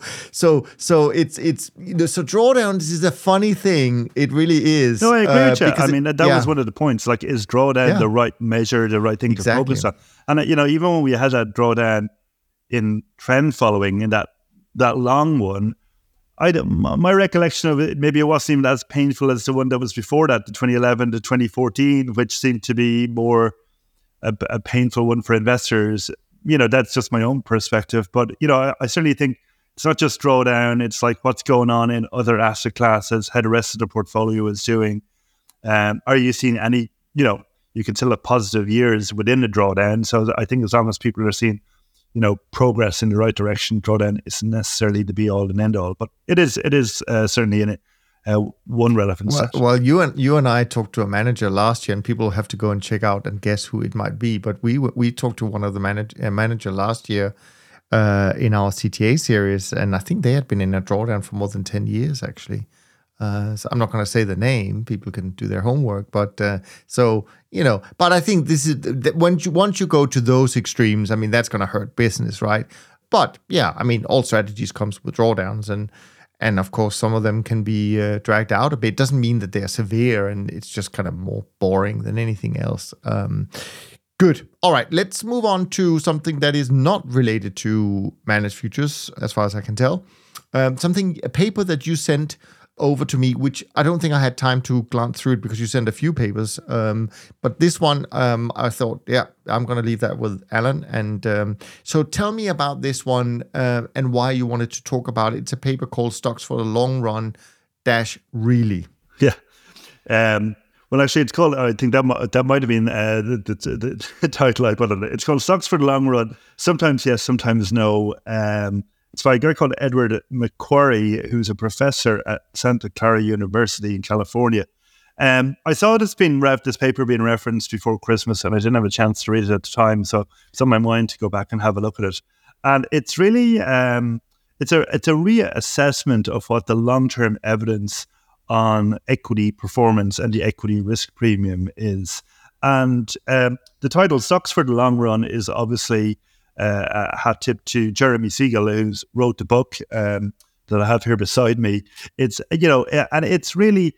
it's so drawdowns is a funny thing. It really is. No, I agree with you. I mean, that was one of the points. Like, is drawdown the right measure, the right thing to focus on? And even when we had that drawdown in trend following in that long one, my recollection of it, maybe it wasn't even as painful as the one that was before that, the 2011 to 2014, which seemed to be more a painful one for investors. That's just my own perspective. But, I certainly think it's not just drawdown. It's like what's going on in other asset classes, how the rest of the portfolio is doing. Are you seeing any, you can still have positive years within the drawdown. So I think as long as people are seeing progress in the right direction, drawdown isn't necessarily the be all and end all, but it is certainly in it one relevant section. Well, you and I talked to a manager last year, and people have to go and check out and guess who it might be. But we talked to one of the manager last year in our CTA series, and I think they had been in a drawdown for more than 10 years actually. So I'm not going to say the name; people can do their homework. But but I think this is once you go to those extremes, I mean, that's going to hurt business, right? But yeah, I mean, all strategies comes with drawdowns, and of course, some of them can be dragged out a bit. Doesn't mean that they're severe, and it's just kind of more boring than anything else. Good. All right, let's move on to something that is not related to managed futures, as far as I can tell. A paper that you sent over to me, which I don't think I had time to glance through it because you sent a few papers. But this one, I thought, I'm going to leave that with Alan. And so tell me about this one and why you wanted to talk about it. It's a paper called Stocks for the Long Run - Really. Yeah. Well, actually, it's called, I think that might have been the title I put on it. It's called Stocks for the Long Run. Sometimes yes, sometimes no. It's by a guy called Edward McQuarrie, who's a professor at Santa Clara University in California. I saw this paper being referenced before Christmas, and I didn't have a chance to read it at the time, so it's on my mind to go back and have a look at it. And it's really it's a reassessment of what the long-term evidence on equity performance and the equity risk premium is. And the title "Stocks for the Long Run" is obviously a hat tip to Jeremy Siegel, who's wrote the book that I have here beside me. It's and it's really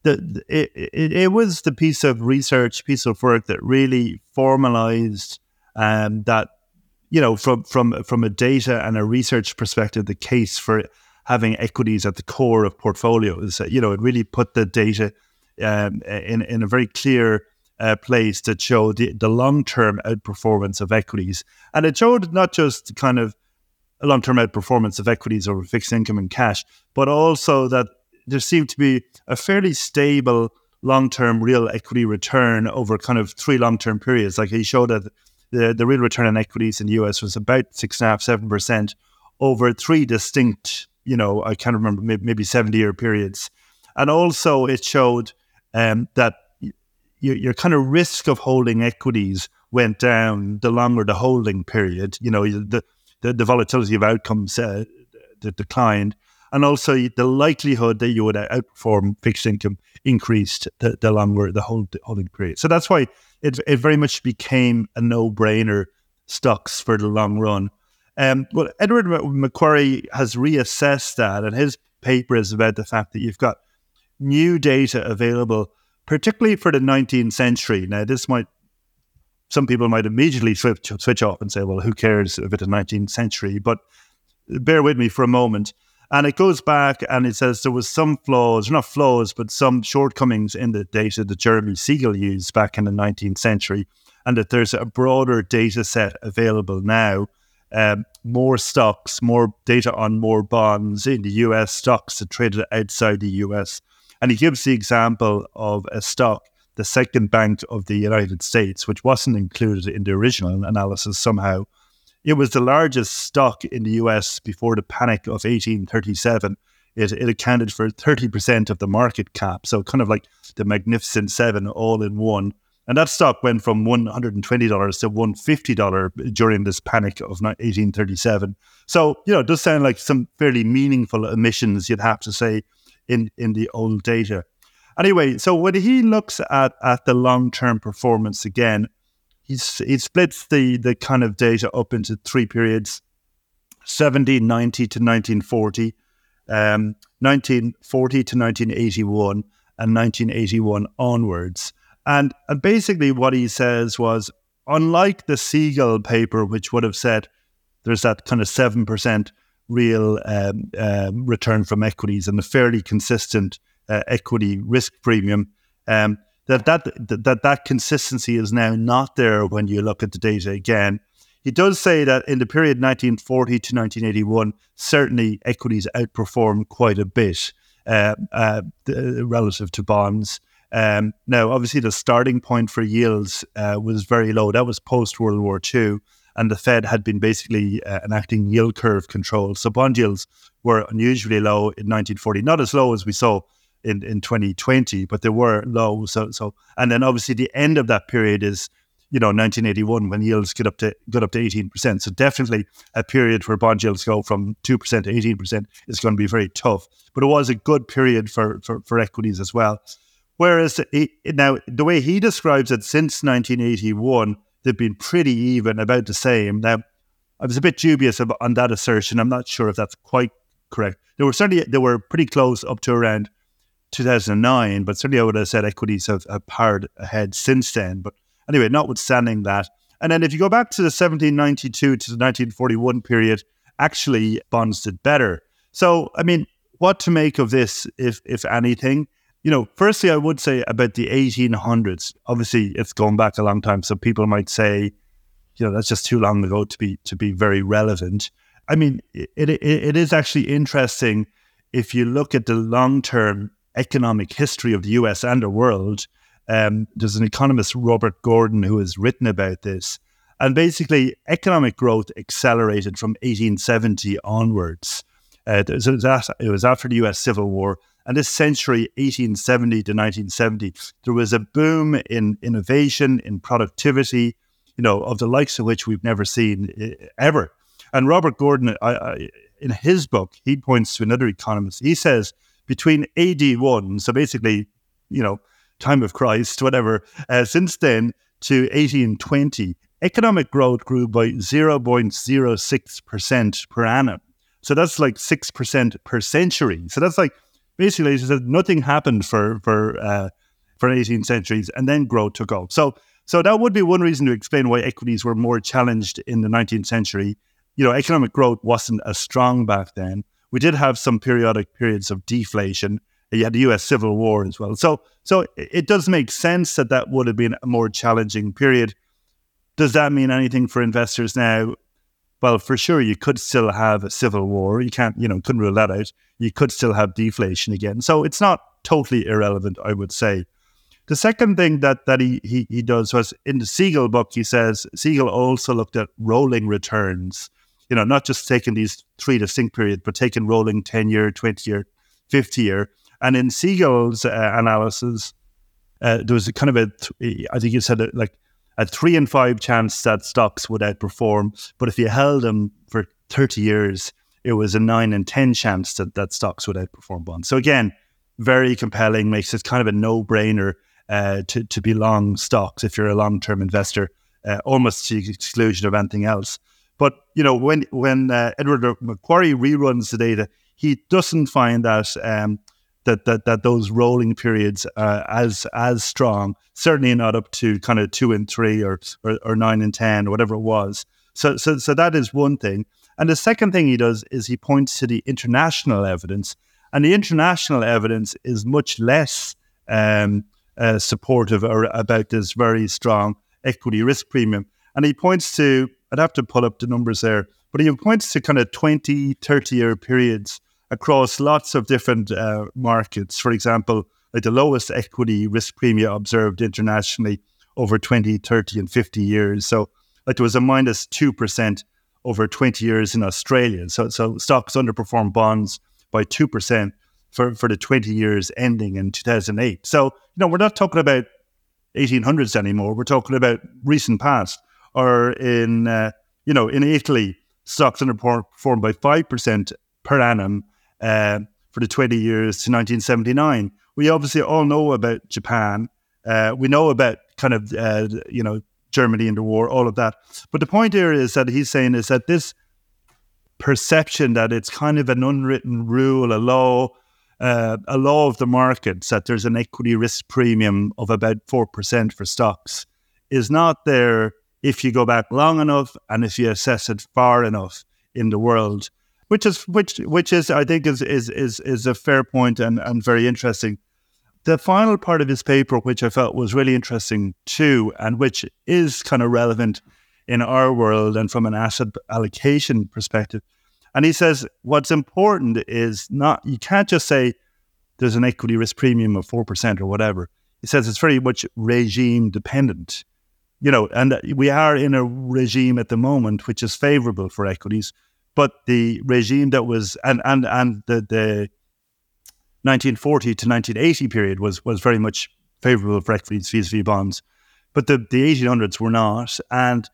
it was the piece of research, piece of work that really formalized that from a data and a research perspective, the case for having equities at the core of portfolios. It really put the data in a very clear place that showed the long-term outperformance of equities. And it showed not just kind of a long-term outperformance of equities over fixed income and cash, but also that there seemed to be a fairly stable long-term real equity return over kind of 3 long-term periods. Like he showed that the real return on equities in the US was about 6.5%, 7% over 3 distinct, I can't remember, maybe 70-year periods. And also it showed that your kind of risk of holding equities went down the longer the holding period. The volatility of outcomes declined. And also the likelihood that you would outperform fixed income increased the longer the holding period. So that's why it very much became a no-brainer stocks for the long run. Well, Edward Macquarie has reassessed that, and his paper is about the fact that you've got new data available, particularly for the 19th century. Now, some people might immediately switch off and say, well, who cares about the 19th century? But bear with me for a moment. And it goes back and it says there was some flaws, not flaws, but some shortcomings in the data that Jeremy Siegel used back in the 19th century, and that there's a broader data set available now. More stocks, more data on more bonds in the US, stocks that traded outside the US. And he gives the example of a stock, the Second Bank of the United States, which wasn't included in the original analysis somehow. It was the largest stock in the US before the panic of 1837. It accounted for 30% of the market cap. So kind of like the Magnificent Seven all in one. And that stock went from $120 to $150 during this panic of 1837. So, it does sound like some fairly meaningful emissions, you'd have to say, in the old data. Anyway, so when he looks at the long-term performance again, he splits the kind of data up into 3 periods: 1790 to 1940, 1940 to 1981, and 1981 onwards. And basically what he says was, unlike the Siegel paper, which would have said there's that kind of 7% real return from equities and a fairly consistent equity risk premium, that consistency is now not there when you look at the data again. He does say that in the period 1940 to 1981, certainly equities outperformed quite a bit relative to bonds. Now, obviously, the starting point for yields was very low. That was post-World War II, and the Fed had been basically enacting yield curve control. So bond yields were unusually low in 1940, not as low as we saw in 2020, but they were low. So, and then obviously the end of that period is, 1981, when yields got up to 18%. So definitely a period where bond yields go from 2% to 18% is going to be very tough. But it was a good period for equities as well. Whereas now the way he describes it, since 1981, they've been pretty even, about the same. Now, I was a bit dubious on that assertion. I'm not sure if that's quite correct. They were pretty close up to around 2009, but certainly I would have said equities have powered ahead since then. But anyway, notwithstanding that. And then if you go back to the 1792 to the 1941 period, actually bonds did better. So, I mean, what to make of this, if anything? Firstly, I would say about the 1800s. Obviously, it's going back a long time, so people might say, that's just too long ago to be very relevant. I mean, it is actually interesting if you look at the long-term economic history of the US and the world. There's an economist, Robert Gordon, who has written about this. And basically, economic growth accelerated from 1870 onwards. It was after the US Civil War. And this century, 1870 to 1970, there was a boom in innovation, in productivity, of the likes of which we've never seen ever. And Robert Gordon, in his book, he points to another economist. He says between AD 1, so basically, time of Christ, whatever, since then to 1820, economic growth grew by 0.06% per annum. So that's like 6% per century. So that's like, basically, he said nothing happened for 18 centuries, and then growth took off. So So that would be one reason to explain why equities were more challenged in the 19th century. Economic growth wasn't as strong back then. We did have some periodic periods of deflation. You had the US Civil War as well. So it does make sense that would have been a more challenging period. Does that mean anything for investors now? Well, for sure, you could still have a civil war. You can't, couldn't rule that out. You could still have deflation again. So it's not totally irrelevant, I would say. The second thing that he does was in the Siegel book, he says Siegel also looked at rolling returns, not just taking these 3 distinct periods, but taking rolling 10-year, 20-year, 50-year. And in Siegel's analysis, there was a kind of I think you said like a 3 in 5 chance that stocks would outperform. But if you held them for 30 years, it was a 9 in 10 chance that stocks would outperform bonds. So again, very compelling, makes it kind of a no-brainer to be long stocks if you're a long-term investor, almost to the exclusion of anything else. But, when Edward Macquarie reruns the data, he doesn't find that those rolling periods as strong, certainly not up to kind of 2 in 3 or 9 in 10 or whatever it was. So that is one thing. And the second thing he does is he points to the international evidence, and the international evidence is much less supportive about this very strong equity risk premium. And he points to, I'd have to pull up the numbers there, but he points to kind of 20, 30-year periods across lots of different markets. For example, like the lowest equity risk premium observed internationally over 20, 30 and 50 years. So like there was a minus 2% over 20 years in Australia. So stocks underperformed bonds by 2% for the 20 years ending in 2008. So, we're not talking about 1800s anymore. We're talking about recent past. Or in Italy, stocks underperformed by 5% per annum for the 20 years to 1979. We obviously all know about Japan. We know about kind of, Germany in the war, all of that. But the point here is that he's saying is that this perception that it's kind of an unwritten rule, a law of the markets, that there's an equity risk premium of about 4% for stocks is not there if you go back long enough and if you assess it far enough in the world, which is I think is a fair point and very interesting. The final part of his paper, which I felt was really interesting too, and which is kind of relevant in our world and from an asset allocation perspective. And he says what's important is you can't just say there's an equity risk premium of 4% or whatever. He says it's very much regime dependent. And we are in a regime at the moment which is favorable for equities, but the regime that was and the 1940 to 1980 period was very much favorable for equities vis-a-vis bonds, but the 1800s were not. And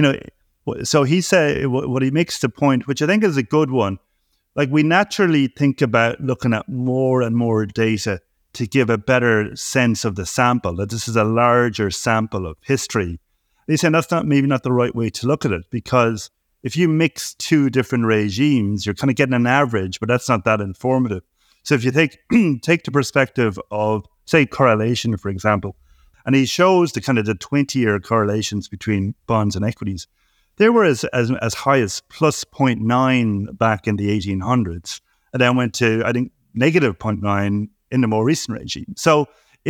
so he said what he makes the point, which I think is a good one. Like we naturally think about looking at more and more data to give a better sense of the sample, that this is a larger sample of history. He's saying that's maybe not the right way to look at it, because if you mix two different regimes, you're kind of getting an average, but that's not that informative. So if you take the perspective of, say, correlation, for example, and he shows the kind of the 20-year correlations between bonds and equities, they were as high as plus 0.9 back in the 1800s, and then went to, I think, negative 0.9 in the more recent regime. So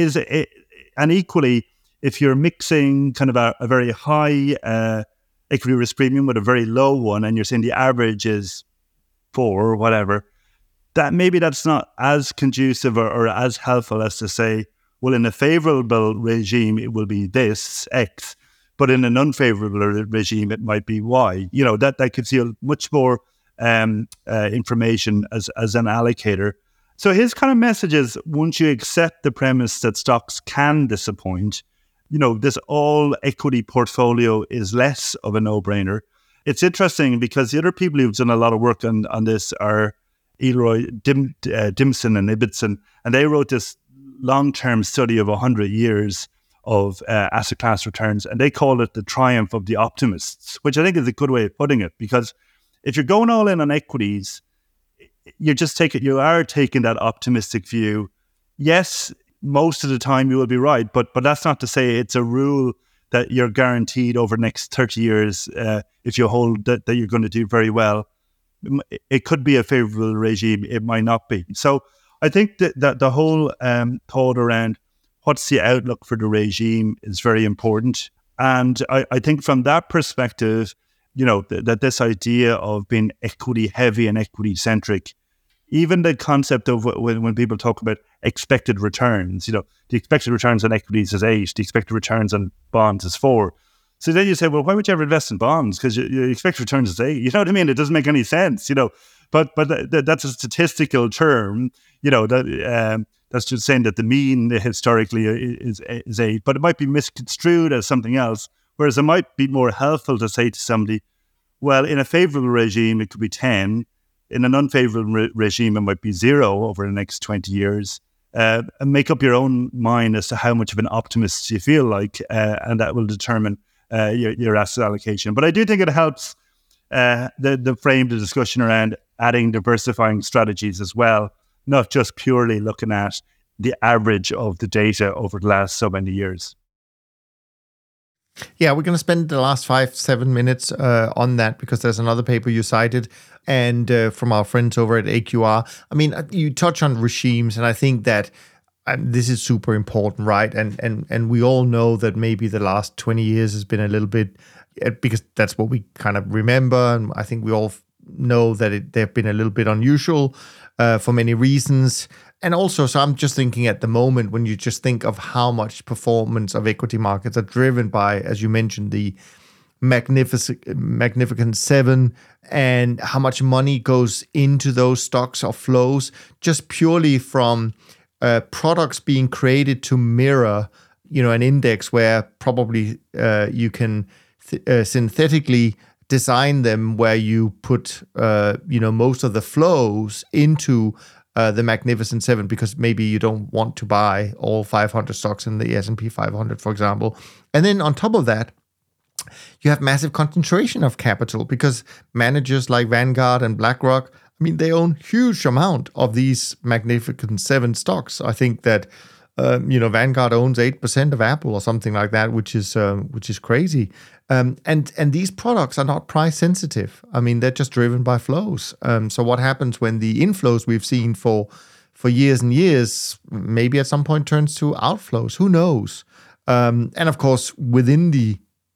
and equally, if you're mixing kind of a very high equity risk premium with a very low one, and you're saying the average is 4 or whatever, that maybe that's not as conducive or as helpful as to say, well, in a favorable regime, it will be this, X, but in an unfavorable regime, it might be Y. That gives you much more information as an allocator. So his kind of message is, once you accept the premise that stocks can disappoint, this all equity portfolio is less of a no-brainer. It's interesting because the other people who've done a lot of work on this are Elroy Dimson and Ibbotson, and they wrote this long-term study of 100 years of asset class returns, and they call it the triumph of the optimists, which I think is a good way of putting it, because if you're going all in on equities, you are taking that optimistic view. Yes, most of the time you will be right, but that's not to say it's a rule that you're guaranteed over the next 30 years, if you hold that you're going to do very well. It could be a favorable regime. It might not be. So I think that the whole thought around what's the outlook for the regime is very important. And I think from that perspective, that this idea of being equity heavy and equity centric, even the concept of when people talk about expected returns, the expected returns on equities is 8, the expected returns on bonds is 4. So then you say, well, why would you ever invest in bonds? Because your expected returns is 8. You know what I mean? It doesn't make any sense, But that's a statistical term, that's just saying that the mean historically is 8, but it might be misconstrued as something else. Whereas it might be more helpful to say to somebody, well, in a favorable regime, it could be 10. In an unfavorable regime, it might be 0 over the next 20 years. And make up your own mind as to how much of an optimist you feel like, and that will determine your asset allocation. But I do think it helps the frame the discussion around adding diversifying strategies as well, not just purely looking at the average of the data over the last so many years. Yeah, we're going to spend the last 5-7 minutes on that because there's another paper you cited and from our friends over at AQR. I mean, you touch on regimes, and I think that this is super important, right? And we all know that maybe the last 20 years has been a little bit, because that's what we kind of remember, and I think we all know that they've been a little bit unusual for many reasons. And also, so I'm just thinking at the moment, when you just think of how much performance of equity markets are driven by, as you mentioned, the Magnificent Seven, and how much money goes into those stocks or flows, just purely from products being created to mirror, an index where probably you can synthetically design them, where you put, most of the flows into the Magnificent Seven, because maybe you don't want to buy all 500 stocks in the S&P 500, for example. And then on top of that, you have massive concentration of capital, because managers like Vanguard and BlackRock, they own huge amount of these Magnificent Seven stocks. I think that Vanguard owns 8% of Apple or something like that, which is crazy. And these products are not price sensitive. They're just driven by flows. So what happens when the inflows we've seen for years and years, maybe at some point turns to outflows? Who knows? And of course, within the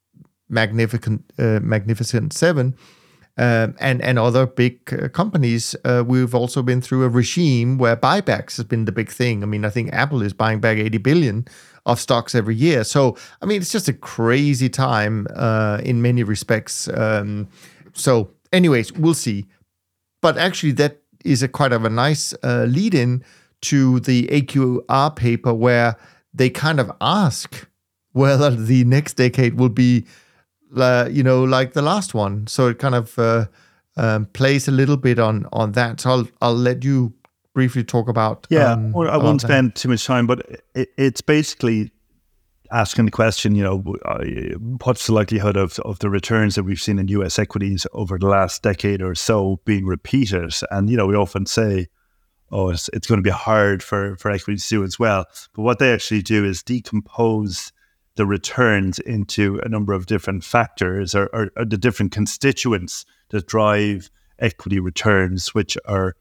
Magnificent Seven, and other big companies, we've also been through a regime where buybacks has been the big thing. I think Apple is buying back 80 billion of stocks every year. So, it's just a crazy time in many respects. So anyways, we'll see. But actually, that is quite of a nice lead-in to the AQR paper, where they kind of ask whether the next decade will be like the last one. So it kind of plays a little bit on that. So I'll let you briefly talk about. I won't spend too much time, but it's basically asking the question, what's the likelihood of the returns that we've seen in US equities over the last decade or so being repeated? And, we often say, it's going to be hard for equities to do as well. But what they actually do is decompose the returns into a number of different factors or the different constituents that drive equity returns, which are,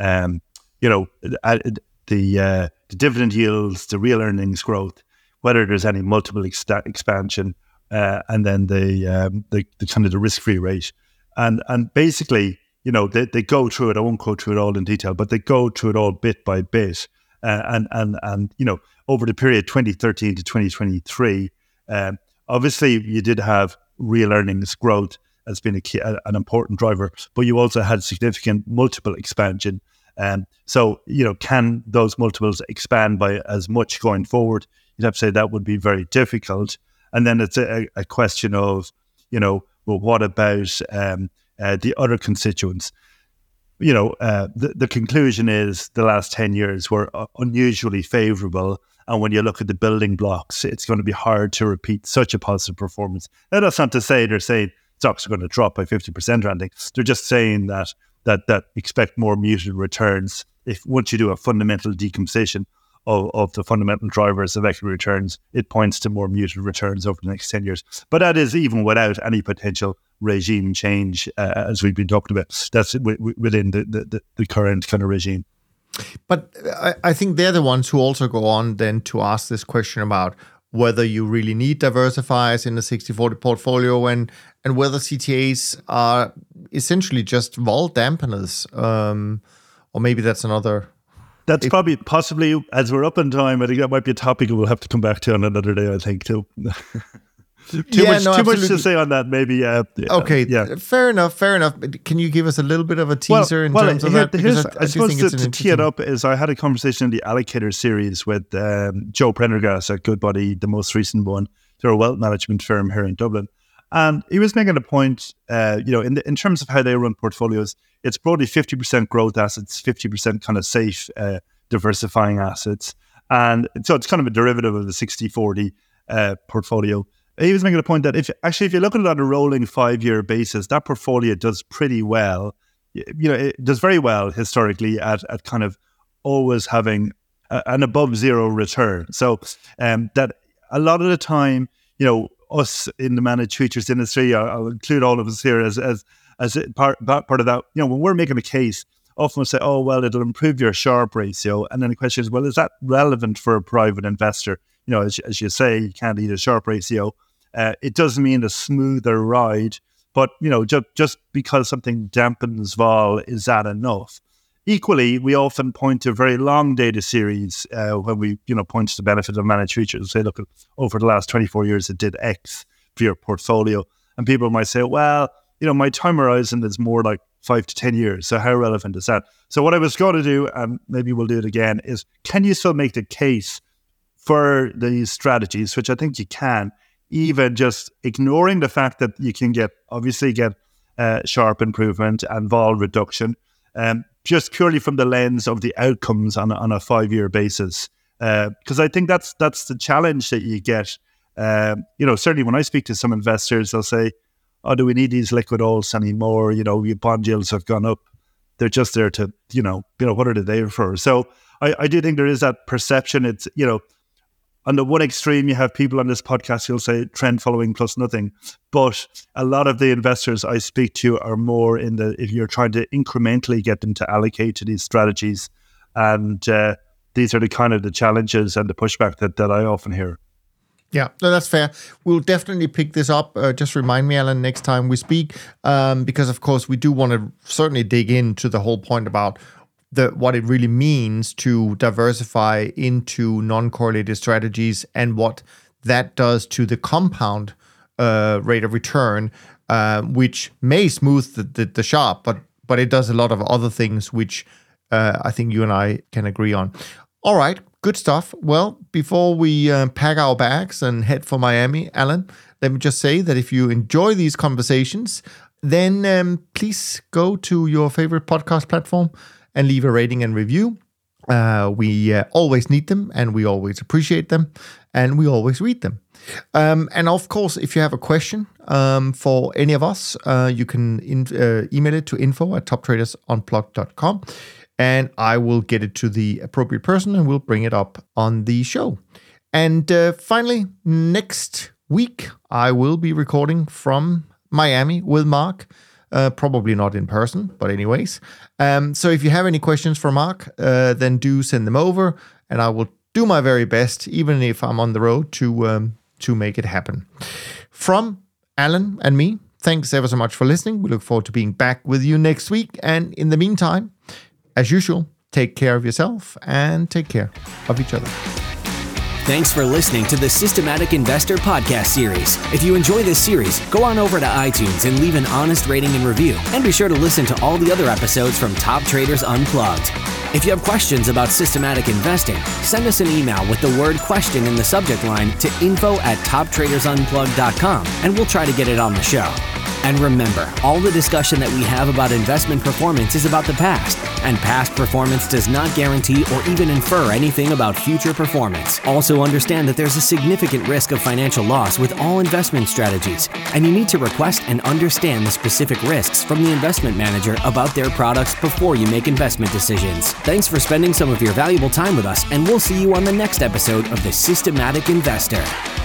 the dividend yields, the real earnings growth, whether there's any multiple expansion, and then the kind of the risk-free rate. And basically, they go through it. I won't go through it all in detail, but they go through it all bit by bit. And over the period 2013 to 2023, obviously you did have real earnings growth as being an important driver, but you also had significant multiple expansion. So, can those multiples expand by as much going forward? You'd have to say that would be very difficult. And then it's a question of, well, what about the other constituents? The conclusion is the last 10 years were unusually favorable. And when you look at the building blocks, it's going to be hard to repeat such a positive performance. Now, that's not to say they're saying stocks are going to drop by 50% or anything. They're just saying that expect more muted returns if once you do a fundamental decomposition of the fundamental drivers of equity returns, it points to more muted returns over the next 10 years. But that is even without any potential regime change, as we've been talking about. That's within the current kind of regime. But I think they're the ones who also go on then to ask this question about whether you really need diversifiers in the 60-40 portfolio and whether CTAs are essentially just vol dampeners. Or maybe that's another... That's probably possibly, as we're up in time, I think that might be a topic we'll have to come back to on another day, I think, too. Too much to say on that, maybe. Okay, fair enough. Can you give us a little bit of a teaser in terms of that? I suppose to tee it up is I had a conversation in the Allocator series with Joe Prendergast at Goodbody, the most recent one. They're a wealth management firm here in Dublin. And he was making a point, in terms of how they run portfolios, it's broadly 50% growth assets, 50% kind of safe, diversifying assets. And so it's kind of a derivative of the 60-40 portfolio. He was making a point that if you look at it on a rolling 5-year basis, that portfolio does pretty well. It does very well historically at kind of always having an above zero return. So that a lot of the time, us in the managed futures industry, I'll include all of us here as part of that. When we're making a case, often we'll say, "Oh, well, it'll improve your Sharpe ratio," and then the question is, "Well, is that relevant for a private investor?" As you say, you can't eat a Sharpe ratio. It doesn't mean a smoother ride, but just because something dampens vol, is that enough? Equally, we often point to very long data series when we point to the benefit of managed futures. Say, look, over the last 24 years, it did X for your portfolio, and people might say, well, my time horizon is more like 5 to 10 years. So how relevant is that? So what I was going to do, and maybe we'll do it again, is can you still make the case for these strategies, which I think you can, even just ignoring the fact that you can get Sharpe improvement and vol reduction, just purely from the lens of the outcomes on a 5-year basis. Because I think that's the challenge that you get. Certainly when I speak to some investors, they'll say, "Oh, do we need these liquid alts anymore? Your bond yields have gone up. They're just there to, what are they there for?" So I do think there is that perception. It's, on the one extreme, you have people on this podcast who'll say trend following plus nothing. But a lot of the investors I speak to are more if you're trying to incrementally get them to allocate to these strategies. And these are the challenges and the pushback that I often hear. Yeah, no, that's fair. We'll definitely pick this up. Just remind me, Alan, next time we speak, because, of course, we do want to certainly dig into the whole point about what it really means to diversify into non-correlated strategies and what that does to the compound rate of return, which may smooth the Sharpe, but it does a lot of other things which I think you and I can agree on. All right, good stuff. Well, before we pack our bags and head for Miami, Alan, let me just say that if you enjoy these conversations, then please go to your favorite podcast platform and leave a rating and review. We always need them, and we always appreciate them, and we always read them. And of course, if you have a question for any of us, you can email it to info@toptradersunplugged.com, and I will get it to the appropriate person, and we'll bring it up on the show. And finally, next week, I will be recording from Miami with Mark. Probably not in person, but anyways. So if you have any questions for Mark, then do send them over, and I will do my very best, even if I'm on the road, to make it happen. From Alan and me, thanks ever so much for listening. We look forward to being back with you next week. And in the meantime, as usual, take care of yourself and take care of each other. Thanks for listening to the Systematic Investor podcast series. If you enjoy this series, go on over to iTunes and leave an honest rating and review. And be sure to listen to all the other episodes from Top Traders Unplugged. If you have questions about systematic investing, send us an email with the word question in the subject line to info@toptradersunplugged.com, and we'll try to get it on the show. And remember, all the discussion that we have about investment performance is about the past, and past performance does not guarantee or even infer anything about future performance. Also understand that there's a significant risk of financial loss with all investment strategies, and you need to request and understand the specific risks from the investment manager about their products before you make investment decisions. Thanks for spending some of your valuable time with us, and we'll see you on the next episode of The Systematic Investor.